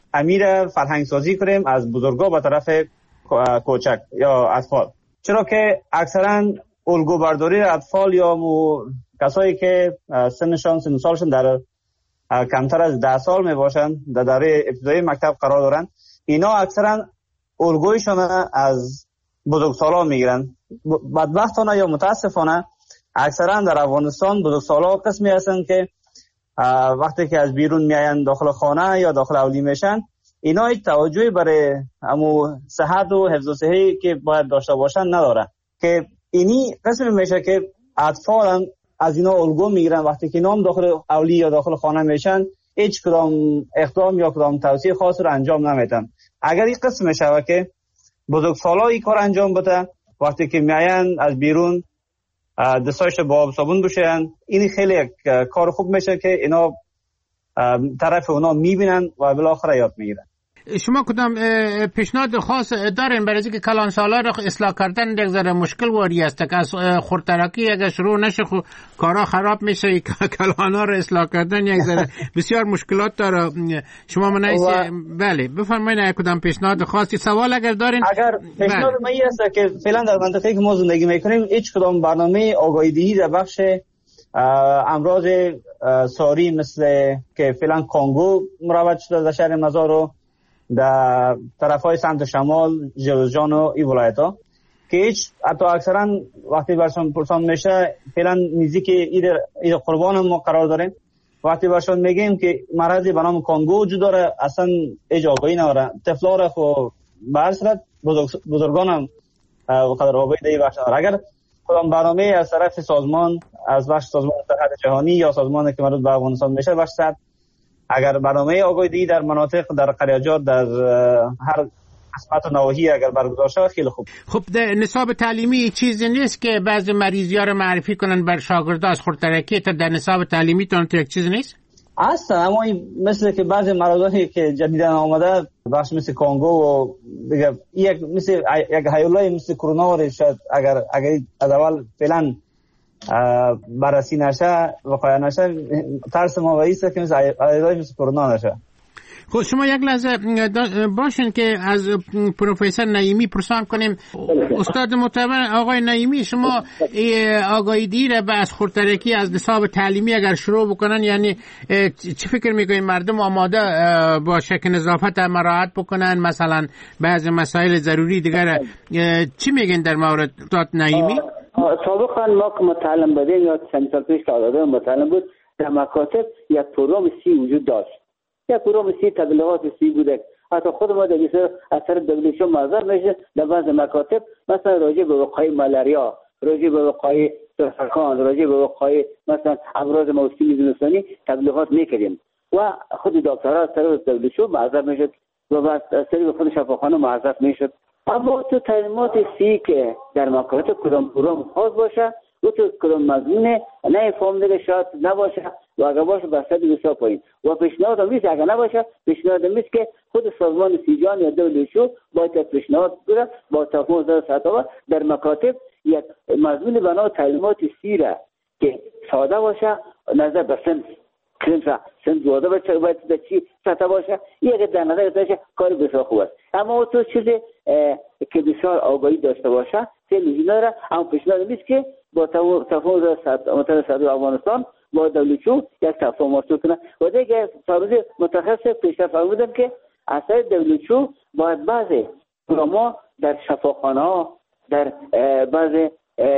امیر فرهنگ سازی کنیم از بزرگا به طرف کوچک یا اطفال، چرا که اکثرا الگو برداری اطفال یا کسایی که سن سالشون در کمتر از 10 سال می باشن، در دوره ابتدایی مکتب قرار دارن، اینا اکثرا الگویشون از بزرگسالا میگیرن. بدبختانه یا متاسفانه اکثرا در افغانستان بزرگسالا قسمی هستن که وقتی که از بیرون میاین داخل خانه یا داخل اولی میشن، اینا هیچ توجهی برای همو صحت و حفظ صحی که باید داشته باشن نداره، که اینی قسمی میشه که اطفال هم از اینا الگو میگیرن. وقتی که نام داخل اولی یا داخل خانه میشن هیچ کدام اقدام یا کدام توصیه خاص رو انجام نمیدن. اگر این قسم شوه که بزرگسالا این کار انجام بده، وقتی که میاین از بیرون دستایش با آب صابون بشن، این خیلی کار خوب میشه که اینا طرف اونا میبینن و بالاخره یاد میگیرن. شما کدام پیشنهاد خاص دارین برای اینکه کلان سالا را اصلاح کردن یک ذره مشکل واری است که از خردترکی اگه شروع نشه کارا خراب میشه، کلانا را اصلاح کردن یک ذره بسیار مشکلات داره. شما منایسی بله بفرمایید کدام پیشنهاد خاصی سوال اگر دارین. اگر پیشنهاد من این است که فعلا در منطقه‌ای که ما زندگی میکنیم هیچ کدام برنامه آگاهی دهی در بخش امراض ساری مثل که فعلا کانگو مروج شده در شهر مزارو، در طرفای سمت شمال جلوزجان و این ولایت ها که هیچ حتی اکثرا وقتی برشان پرسان میشه فعلا نزدیک اید قربان ما قرار داریم. وقتی برشان میگیم که مرضی به نام کانگو وجود داره اصلا هیچ آگاهی نداره. طفلا را خب به هر صورت بزرگان هم قدر آگاهی دهی بخش نداره. اگر کدام برنامه از طرف سازمان از بخش سازمان صحت جهانی یا سازمانی که مربوط به افغانستان میشه بخش صحت، اگر برنامه آگاهی در مناطق در قریاجات در هر قسمت و نواحی اگر برگزار شود خیلی خوب. خب در نصاب تعلیمی چیزی نیست که بعضی مریضی‌ها رو معرفی کنن بر شاگردان از خردترکی؟ تا در نصاب تعلیمی تون یک چیز نیست؟ اصلا اما مثل که بعضی مرضایی که جدیدن آمده بخش مثل کانگو و دیگه یک مثل یک هیولای مثل کرونا شاید اگر از اول فعلا بررسی نشه وقایع نشه ترس ما وایسته که مثل کرونا نشه. خب شما یک لحظه باشین که از پروفسور نعیمی پرسان کنیم. استاد معتبر آقای نعیمی، شما آگاهی دیر به از خردترکی از نصاب تعلیمی اگر شروع بکنن، یعنی چی فکر میکنین مردم آماده باشه که نظافت مراعات بکنن، مثلا بعضی مسائل ضروری دیگر چی میگین در مورد استاد نعیمی؟ سابقا ما که متعلم بودیم یا چند سال پیش که آزاده متعلم بود در مکاتب یک پروگرام سی وجود داشت، یک پروگرام سی تبلیغات سی بوده. حتی خود ما در اثر دبلیشو معذر میشه در بعض مکاتب مثلا راجع به وقایع ملاریا، راجع به وقایع سرطان، راجع به وقایع مثلا امراض موسمی زمستانی تبلیغات میکردیم و خود دکترها از طرف دبلیشو معذر میشد و بعد از طریق خود شفاخانه معذر میشد. اما تو تعلیمات سی که در مکاتب کدام پروگرام خاص باشه و تو کدام مضمون نه فهمیده شاید نباشه و اگر باشه بسته بسیار پایین و پیشنهاد میست اگر نباشه پیشنهاد میست که خود سازمان سیجان یا دبلیوچو باید پیشنهاد بده با تفاهم سطح در مکاتب یک مضمون بنا تعلیمات سی را که ساده باشه نظر به سن زیاده باشه باید در چی سطح باشه یک در نظر داشته کار بسیار خوب است. اما تو چیزی که بسیار آگاهی داشته باشه خیلی نداره. اما پیشنهاد میست که با تفاهم سطح افغانستان با دبلیوچو یک تفاهم واسطه کنه و دیگه تابعی متخصص پیشرفت فرمودن که اثر دبلیوچو باید بعضی پروگرام در شفاخانه ها در بعضی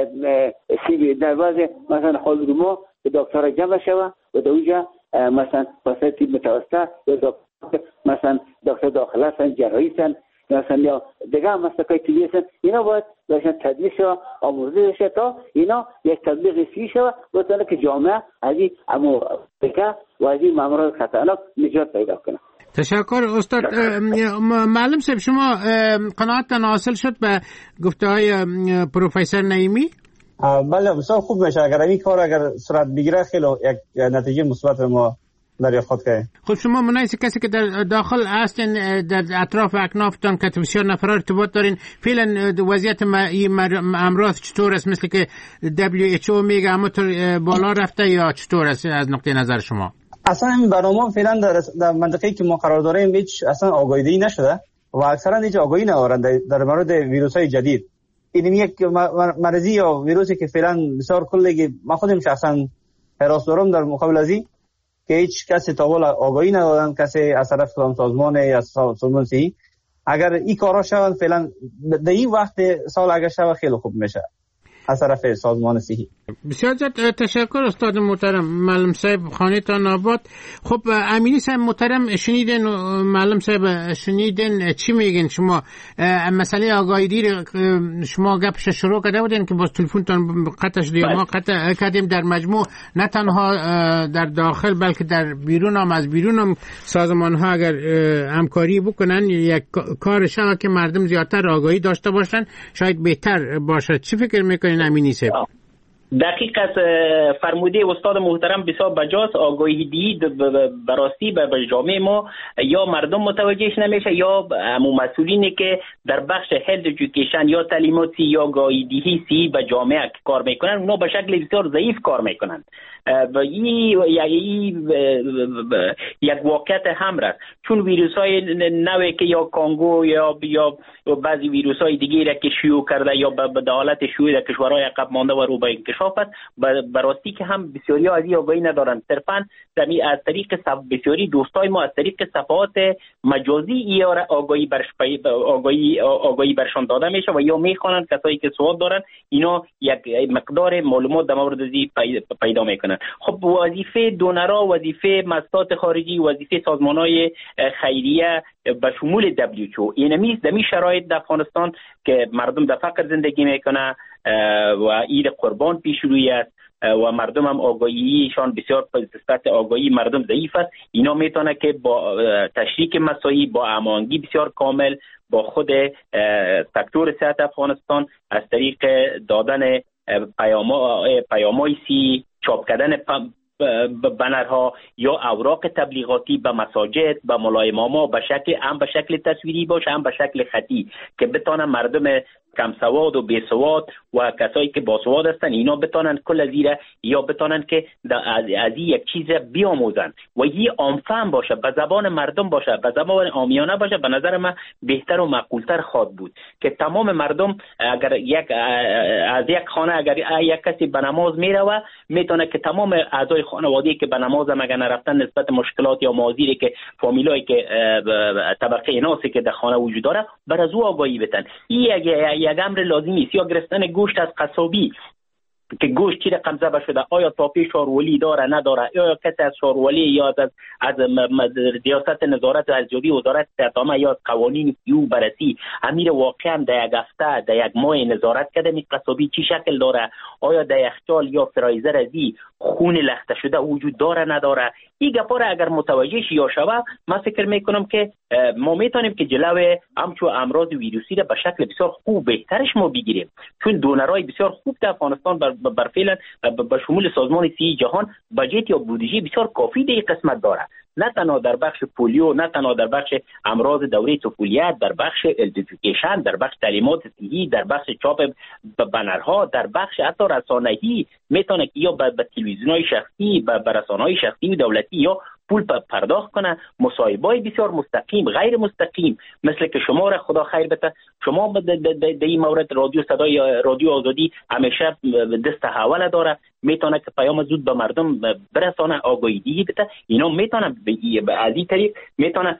مثلا خالروما به دکتر جمع شوه و در اونجا مثلا واسه تیب متوسط مثلا دکتر داخله هستن، جراحی هستن مثلا یا دیگه هم مسلکای طبی هستن، اینا باید باشن تدریس شوه آموزش شوه تا اینا یک تبلیغ سی شوه و تا که جامعه از این امریکا و از این امراض خطرناک نجات پیدا کنه. تشکر استاد. معلم صاحب شما قناعتتان حاصل شد به گفته های پروفسور نعیمی؟ بله بسیار خوب میشه اگر این کار اگر صورت بگیره خیلی یک نتیجه مثبت ما دریافت کنیم. خب شما منایسی کسی که در داخل هستین در اطراف اکنافتان که بسیار نفرا ارتباط دارین، فعلا وضعیت امراض چطور است؟ مثل که WHO میگه اما بالا رفته یا چطور است از نقطه نظر شما؟ اصلا این برنامه فعلا در منطقه‌ای که ما قرار داریم هیچ اصلا آگاهی نشده و اکثرا هیچ آگاهی ندارند در مورد ویروس‌های جدید. این یک مرضی یا ویروسی که فعلا بسیار کلی ما خودم شخصا حراس دارم در مقابل از این که هیچ کسی تا حالا آگاهی ندادن، کسی از طرف سازمان یا سازمان صحی. اگر این کارا شوند فعلا در این وقت سال اگر شود خیلی خوب میشه از طرف سازمان صحی. بسیار زیاد تشکر استاد محترم. معلم صاحب خانه تان آباد. خب امینی صاحب محترم شنیدن، معلم صاحب شنیدن چی میگن شما؟ مسئله آگاهی دیر شما گپش شروع کرده بودین که باز تلفن تان قطع شد. ما قطع کردیم. در مجموع نه تنها در داخل بلکه در بیرون هم از بیرون هم سازمان ها اگر همکاری بکنن یک کار شما که مردم زیادتر آگاهی داشته باشن شاید بهتر باشه. چی فکر میکنین امینی صاحب؟ دقیق از فرموده استاد محترم بسیار بجاست. آگاهی دید براستی به جامعه ما یا مردم متوجهش نمیشه یا مسئولینی که در بخش هلت ایژوکیشن یا تعلیماتی یا آگاهی دهی به جامعه کار میکنن اونا به شکل بسیار ضعیف کار میکنن و این یک واقعیت هم است. چون ویروس های نوعی که یا کانگو یا بعضی ویروس های دیگه که شیوع کرده یا به حالت شیوع در کشورهای عقب مانده و رو به انکشاف است، براستی که هم بسیاری از این آگاهی ندارند. صرفا از طریق بسیاری دوستای ما از طریق صفحات مجازی یا آگاهی برشان داده میشه و یا میخوانند. کسایی که سوال دارن اینا یک مقدار معلومات در مورد زی پیدا میکنن. خب وظیفه دونرها، وظیفه مؤسسات خارجی، وظیفه سازمان‌های خیریه به شمول WHO اینمی دمی شرایط در افغانستان که مردم در فقر زندگی میکنه و عید قربان پیش روی است و مردم هم آگاهیشان بسیار نسبت آگاهی مردم ضعیف است. اینا میتونه که با تشریک مساعی با هماهنگی بسیار کامل با خود سکتور صحت افغانستان از طریق دادن پیام‌های سی، چاپ کردن بنرها یا اوراق تبلیغاتی به مساجد، به ملای اماما به شکل تصویری باشه هم به شکل خطی که بتانن مردم کم سواد و بی سواد و کسایی که با سواد هستن اینا بتانن کل زیره یا بتانن که از یک چیز بیاموزن و یه عامفهم باشه، به زبان مردم باشه، به زبان عامیانه باشه. به نظر من بهتر و معقولتر خواهد بود که تمام مردم اگر از یک خانه اگر یک کسی به نماز میره میتونه که تمام اعضای خانواده که به نماز هم اگر نرفتن نسبت مشکلات یا موازیری که فامیلایی که طبقه ناسی که در خانه وجود داره بر از او آگاهی بدن. این یک امر لازمی است. یا گرفتن گوشت از قصابی که گوشت چی رقم ذبح شده، آیا تاپی شارولی داره نداره، یا کسی از شارولی یا از ریاست نظارت و ارزیابی وزارت صحت عامه یا قوانین یو بررسی امیر واقعا در یک هفته در یک ماه نظارت کرده می قصابی چی شکل داره، آیا در یخچال یا فرایزر ازی خون لخته شده وجود داره نداره. این گپا اگر متوجه شی یا شوه من فکر میکنم که ما میتونیم که جلوی همچو امراض ویروسی را به شکل بسیار خوب بهترش ما بگیریم. چون دونرای بسیار خوب در افغانستان بر فعلا به شمول سازمان صحی جهان بجت یا بودجه بسیار کافی در این قسمت داره، نه تنها در بخش پولیو، نه تنها در بخش امراض دوره طفولیت، در بخش ادوکیشن، در بخش تعلیمات صحی، در بخش چاپ بنرها، در بخش حتی رسانه‌ای میتونه که یا به تلویزیون‌های شخصی، به رسانه‌های شخصی و دولتی یا پول پرداخت کنه. مصاحبه‌های بسیار مستقیم، غیر مستقیم مثل که شما را خدا خیر بده، شما در این مورد رادیو آزادی همیشه دست حواله داره، میتونه که پیام زود به مردم برسانه، آگاهی بده. اینا میتونن از این طریق میتونن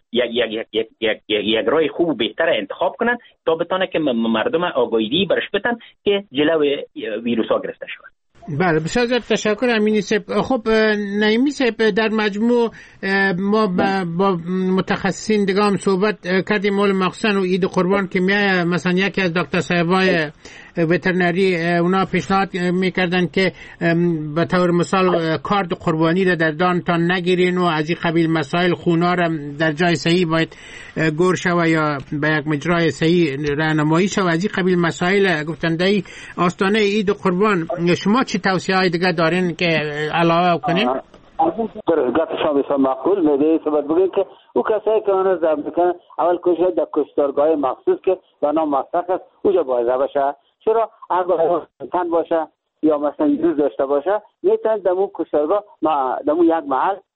یک راه خوب و بهتر انتخاب کنن تا بتونه که مردم آگاهی برش بدن که جلوی ویروس ها گرفته شود. بله بسیار زیاد تشکر امینی صاحب. خب نعیمی صاحب در مجموع ما با متخصصین دیگه هم صحبت کردیم مول مخصوصا و عید قربان که میایه مثلا یکی از دکتر صاحبای وترنری اونا پیشنهاد میکردن که به طور مثال کارد قربانی را در دانتان نگیرین و از این قبیل مسائل خونا را در جای صحیح باید گور شوه یا به یک مجرای صحیح راهنمایی شوه. از این قبیل مسائل گفتنده آستانه عید قربان شما چی توصیه های دیگه دارین که علاوه کنین؟ گفت شما بسیار معقول میده ثبت بگید که او کسایی که آن ضبط میکنن اول کوشش در کشتارگاه مخصوص که به نام مسخ است اونجا باید باشه. چرا اگر تن باشه یا مثلا روز داشته باشه میتونید دمو کشتارگاه دمو یک محل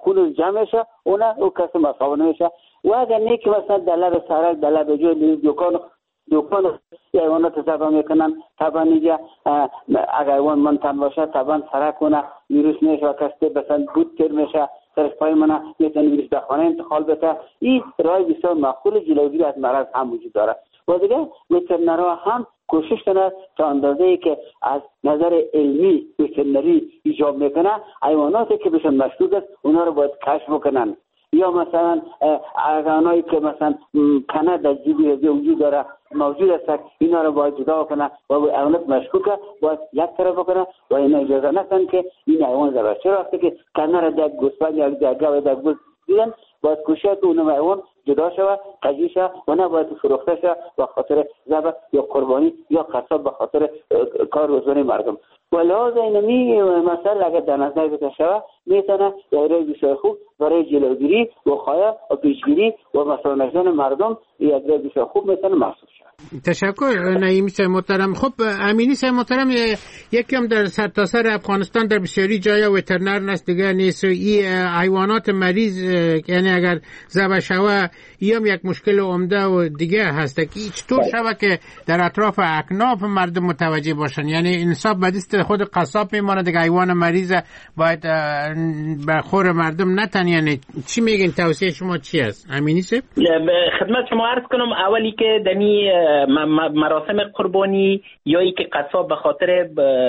خون جمع شه او کس مصاب نمیشه. و اگر نه که مثلا در لب سرک در لب جای دکان حیوانات ذبح میکنن، طبعا اینجا اگر حیوان منتن باشه طبعا سرک کنه ویروس میشه و کسته مثلا بود تر میشه سرش پای منه میتونه ویروس در خانه انتقال بده. این راه بسیار معقول جلوگیری از مرض هم وجود داره. و دیگه وترنرها هم کوشش کنه تا اندازه‌ای که از نظر علمی وترنری ایجاب میکنه حیواناتی که بهشون مشکوک است اونا رو باید کشف بکنن، یا مثلا حیوانایی که مثلا کنه در جیبی وجود داره موجود است اینا رو باید جدا کنه و حیوانات مشکوکه باید یک طرف کنه و اینا اجازه ندن که این حیوان ذبح شه. وقتی که کنه را در گوسفند یا در گاو یا در گوز دیدن باید کوشش که اون حیوان جدا شود، قضیه شود و نه باید فروخته شود به خاطر ذبح یا قربانی یا قصاب به خاطر کار روزانه مردم. و لحاظ اینمی مسئله اگر در نظر گرفته شود میتونه راه بسیار خوب برای جلوگیری و وقایع و پیشگیری و مسئله نشدن مردم یک راه بسیار خوب میتونه محسوب شود. تشکر نعیمی صاحب محترم. خب امینی صاحب محترم، یکی هم در سرتاسر افغانستان در بسیاری جایا وترنر نست دیگه نیست. این حیوانات مریض یعنی اگر ذبح شوه هم یک مشکل عمده و دیگه هست که چطور شوه که در اطراف اکناف مردم متوجه باشن؟ یعنی انصاف بدست خود قصاب میمونه دیگه، حیوان مریض باید به خور مردم نتن. یعنی چی میگین؟ توصیه شما چی است امینی صاحب؟ خدمت شما عرض کنم اولی که دمی مراسم قربانی یا ای که قصاب به خاطر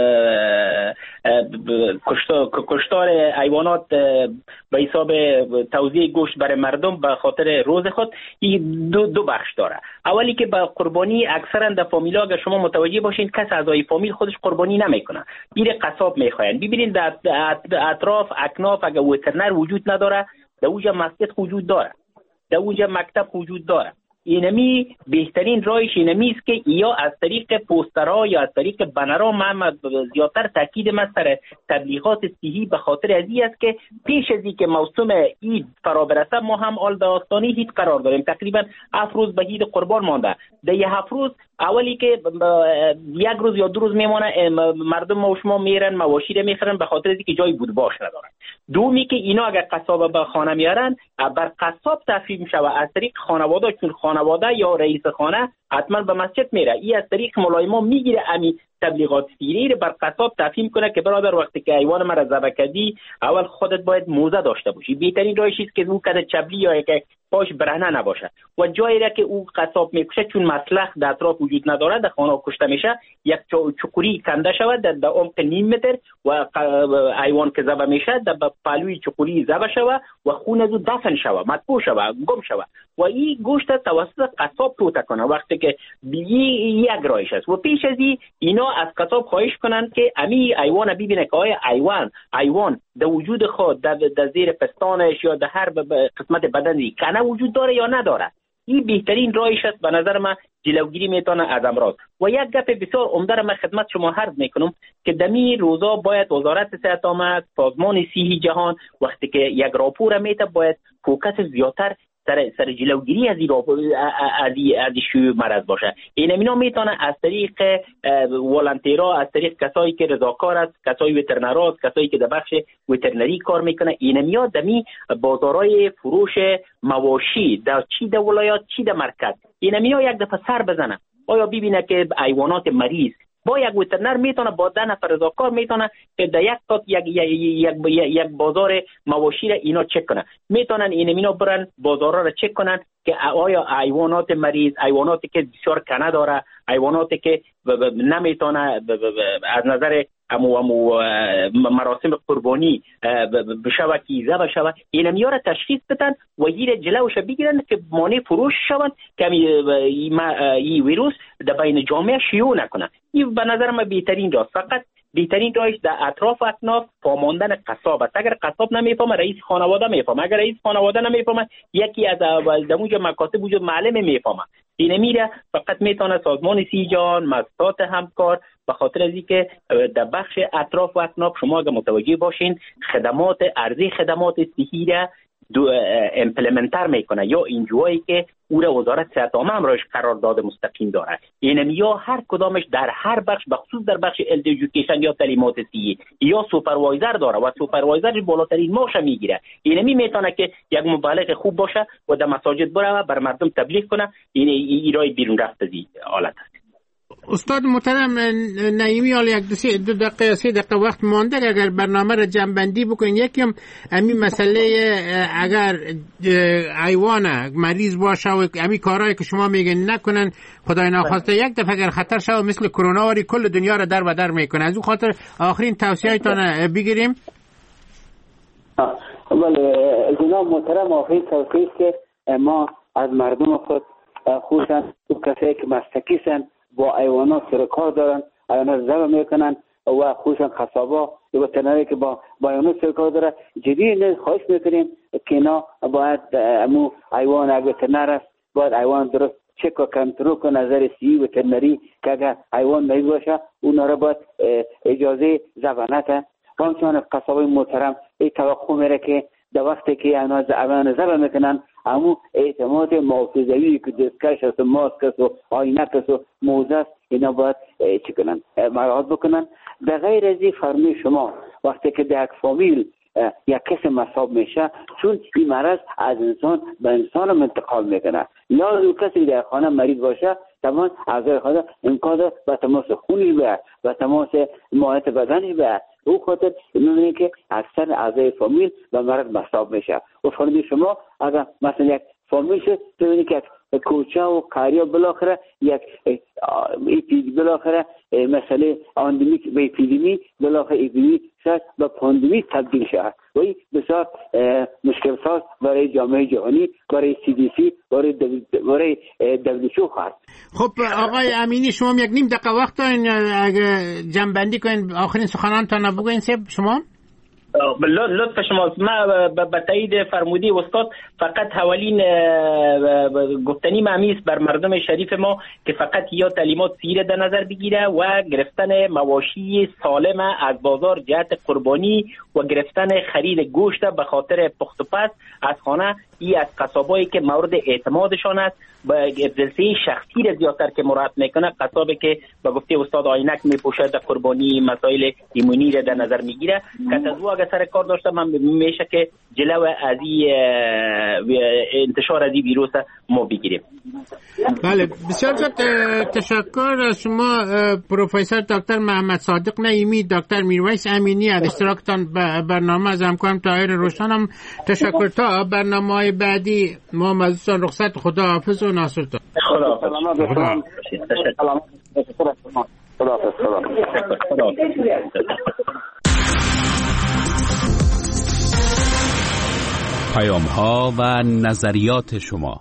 کشتار حیوانات به حساب توزیع گوشت برای مردم به خاطر روز خود این دو بخش داره. اولی که به قربانی اکثرا در فامیلا اگر شما متوجه باشین کس اعضای فامیل خودش قربانی نمیکنه، میره قصاب میخواین. ببینید در اطراف اکناف اگر وترنر وجود نداره در اونجا مسجد وجود داره، در اونجا مکتب وجود داره. اینمی بهترین راهش اینمی است که یا از طریق پوسترها یا از طریق بنرها من زیادتر تاکید من سر تبلیغات صحی به خاطر ازی است که پیش از این که موسم عید فرا برسه ما هم آل داستانی عید قرار داریم. تقریبا 7 روز به عید قربان مانده. در 7 روز اولی که 1 روز یا 2 روز میمونه مردم و شما میرن مواشی رو میخرن به خاطر اینکه جای بود باش ندارن. دومی که اینا اگر قصاب به خانه میارن بر قصاب تفریح میشه و از طریق خانواده، چون خانواده یا رئیس خانه حتما به مسجد میره، این از طریق ملایما میگیره امی تبلیغات سیری بر قصاب تفهیم کنه که برادر وقتی که حیوان مرا ذبح کردی اول خودت باید موزه داشته باشی. بهترین راهش است که او کده چبلی یا که پاش برهنه نباشه و جایی را که او قصاب میکشه چون مسلخ در اطراف وجود نداره در خانه کشته میشه یک چقوری کنده شود در عمق نیم متر و حیوان که ذبح میشه در پهلوی چقوری ذبح شود و خون از او دفن شود، مدفوع شود، گم شود و این گوشت توسط قصاب توته کنه. وقتی که یک راهش است و پیش از اینا از قصاب خواهش کنند که امی حیوان ببینه که آیا حیوان در وجود خود در زیر پستانش یا در هر قسمت بدنی کنه وجود داره یا نداره. این بهترین راهش است به نظر من جلوگیری میتونه از امراض. و یک گپ بسیار عمده را من خدمت شما عرض میکنم که دمی روزا باید وزارت صحت آمد، سازمان صحی جهان وقتی که یک راپور میته باید فوکس زیادتر سر جلوگیری از شیوع مرض باشه. اینا میتونه از طریق والنتیرها، از طریق کسایی که رضاکار است، کسای وترنرها است، کسایی که در بخش وترنری کار میکنه، اینا دمی بازارهای فروش مواشی در چی در ولایات چی در مرکز اینا یک دفعه سر بزنه آیا ببینه که حیوانات مریض با یک وترنر میتونه با 10 نفر رضاکار میتونه که در یک بازار مواشی را اینا چک کنن، میتونن اینا برن بازارها را چک کنن که آیا حیوانات مریض، حیواناتی که بسیار کنه داره، حیواناتی که نمیتونه از نظر مراسم قربانی بشوه که ذبح شوه اینا را تشخیص بدن و گیر جلوش بگیرن که مانع فروش شوند که این ویروس در بین جامعه شیوع نکنه. این به نظر من بهترین راست. فقط بهترین راهش در اطراف اکناف فهماندن قصاب است. اگر قصاب نمیفهمه رئیس خانواده میفهمه، اگر رئیس خانواده نمیفهمه یکی از دموج مکاتب وجود معلم میفهمه. این میره فقط میتونه سازمان صحی جهان، مؤسسات همکار به خاطر از اینکه در بخش اطراف و اکناف شما اگر متوجه باشین خدمات ارزی خدمات صحی را امپلمنتر میکنه یا اینجوایی که او را وزارت صحت عامه هم روش قرارداد مستقیم داره. اینم یا هر کدامش در هر بخش بخصوص در بخش ادویکیشن یا تعلیمات صحی یا سوپروایزر داره و سوپروایزر بالاترین معاش میگیره. اینمی میتونه که یک مبلغ خوب باشه و در مساجد بره و بر مردم تبلیغ کنه. این ایرای بیرون رفت از این حالت است. استاد محترم نعیمی، حالا یک دو دقیقه 3 دقیقه وقت مانده، اگر برنامه را جمع‌بندی بکنین. یکم همین مسئله اگر حیوان مریض باشه و همین کارهایی که شما میگین نکنن، خدای ناخواسته یک دفعه اگر خطر شود مثل کرونا واری کل دنیا را در و در میکنه. از اون خاطر آخرین توصیه‌تان بگیریم. بله جناب محترم، آخرین توصیه که ما از مردم خود خصوصا کسایی که مستکیسن با حیوانات سرکار دارن، حیوانات ذبح میکنن و خصوصا قصابا و وترنری که با حیوانات سرکار داره، جدی خواهش میکنیم که اینا باید امو حیوان اگه وترنر است باید حیوان درست چک و کنترل کنه نظر سی وترنری که اگر حیوان مریض باشه اونا را باید اجازه ذبح نده. همچنان قصابای محترم این توقع میره که در وقتی که حیوان ذبح میکنن همون اعتماد محافظوی که دستکش است و ماسک است و آینک است و موزه است اینا باید چی کنن؟ مراعات بکنن. در غیر از این فرمی شما وقتی که در یک فامیل یک کس مصاب میشه، چون این مرض از انسان به انسان منتقال میکنه، یا اون کسی در خانه مریض باشه تمام اعضای خانه امکان داره به تماس خونی بیاد، به تماس مایعات بدنی بیاد. او خاطر می‌بینید که اکثر اعضای فامیل به مرض مصاب میشه. و فرمی شما اگر مثلا یک فامیل شد ببینید که کوچه و قاریا بالاخره یک بالاخره مسئله اندمیک به اپیدمی بالاخره اپیدمی شد و پاندمی تبدیل شد و این بسیار مشکل ساز برای جامعه جهانی، برای CDC، برای WHO خواهد. خب آقای امینی، شما یک نیم دقیقه وقت دارین اگه جمع‌بندی کنین آخرین سخنانتان بگوین شما. لطف شما. ما به تایید فرمودی استاد فقط حوالین گفتنی معنیست بر مردم شریف ما که فقط یا تعلیمات سیره در نظر بگیره و گرفتن مواشی سالم از بازار جهت قربانی و گرفتن خرید گوشت به خاطر پخت و پز از خانه. ای از قصابایی که مورد اعتمادشان است با جلسه شخصی را زیادتر که مراعات میکنه، قصابی که به گفته استاد آینک میپوشه در قربانی مسائل ایمونی را در نظر میگیره. کتازو اگر سر کار داشته من میشه که جلو از انتشار از این ویروس ما بگیریم. بله بسیار تشکر از شما پروفسور دکتر محمد صادق نعیمی، دکتر میرویس امینی از اشتراکتان برنامه. از همکارم طاهر روشن هم تشکر. تا برنامه‌های بعدی ما مزدستان رخصت. خدا حافظ و ناصرتان. خدا پیام‌ها و نظریات شما.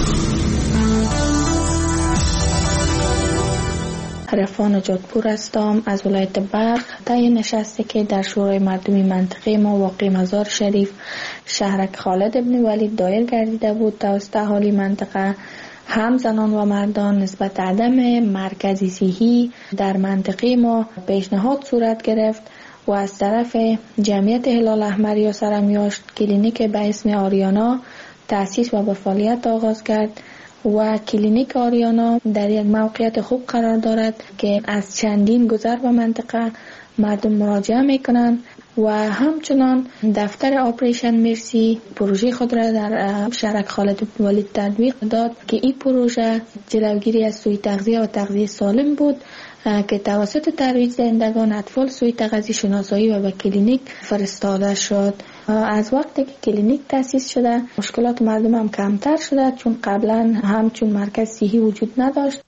عرفان جادپور هستم از ولایت بلخ. طی نشستی که در شورای مردمی منطقه ما واقع مزار شریف شهرک خالد ابن ولید دایر گردیده بود توسط اهالی منطقه، هم زنان و مردان نسبت عدم مرکزی صحی در منطقه ما پیشنهاد صورت گرفت و از طرف جمعیت هلال احمر یا سرمیاشت کلینیک به اسم آریانا تأسیس و به فعالیت آغاز کرد و کلینیک آریانا در یک موقعیت خوب قرار دارد که از چندین گذر به منطقه مردم مراجعه میکنند و همچنان دفتر آپریشن مرسی پروژه خود را در شهرک خالد ولید تطبیق داد که این پروژه جلوگیری از سوء تغذیه و تغذیه سالم بود که توسط ترویج دهندگان اطفال سوء تغذیه شناسایی و به کلینیک فرستاده شد. از وقتی که کلینیک تأسیس شده مشکلات مردم هم کمتر شده، چون قبلا همچون مرکز صحی وجود نداشت.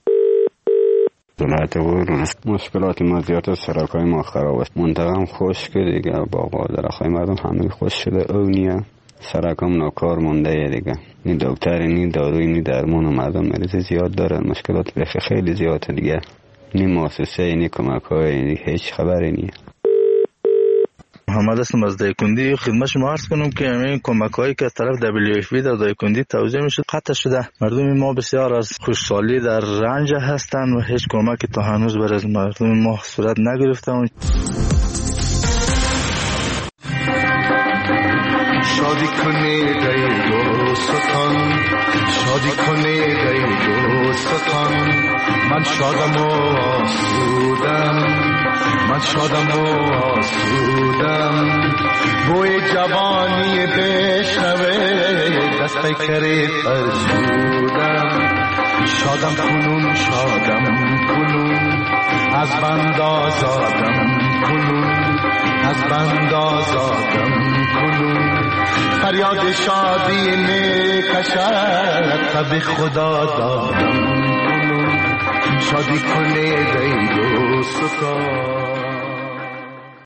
مشکلات ما زیاد است، سرکای ما خراب است، منطقه خوش که دیگه باغ و درختای مردم همه خوش شده او نیه، سرکام ناکار مونده دیگه. این دکتر این داروی این درمان و مردم مریض زیاد دارن، مشکلات بخی خیلی زیاده دیگه. این مؤسسه این کمک های هیچ خبری نیه. محمد هستم از دایکندی. خدمت شما عرض کنم که این کمک هایی که از طرف WFP در دایکندی توزیع میشه قطع شده. مردم ما بسیار از خوشحالی در رنج هستند و هیچ کمکی تا هنوز برای مردم ما صورت نگرفته. شادی کنید ای دوستان، شادی کنید ای دوستان. من شادم و آسودم، من شادم و آسودم. بوی جوانی بشنوه دست پیکری فرسودم. شادم کنون، شادم کنون، از بند آزادم کنون، از بند آزادم کنون. فریاد شادی می کشد تب خدا دادم کنون. شادی کنید ای دوستان.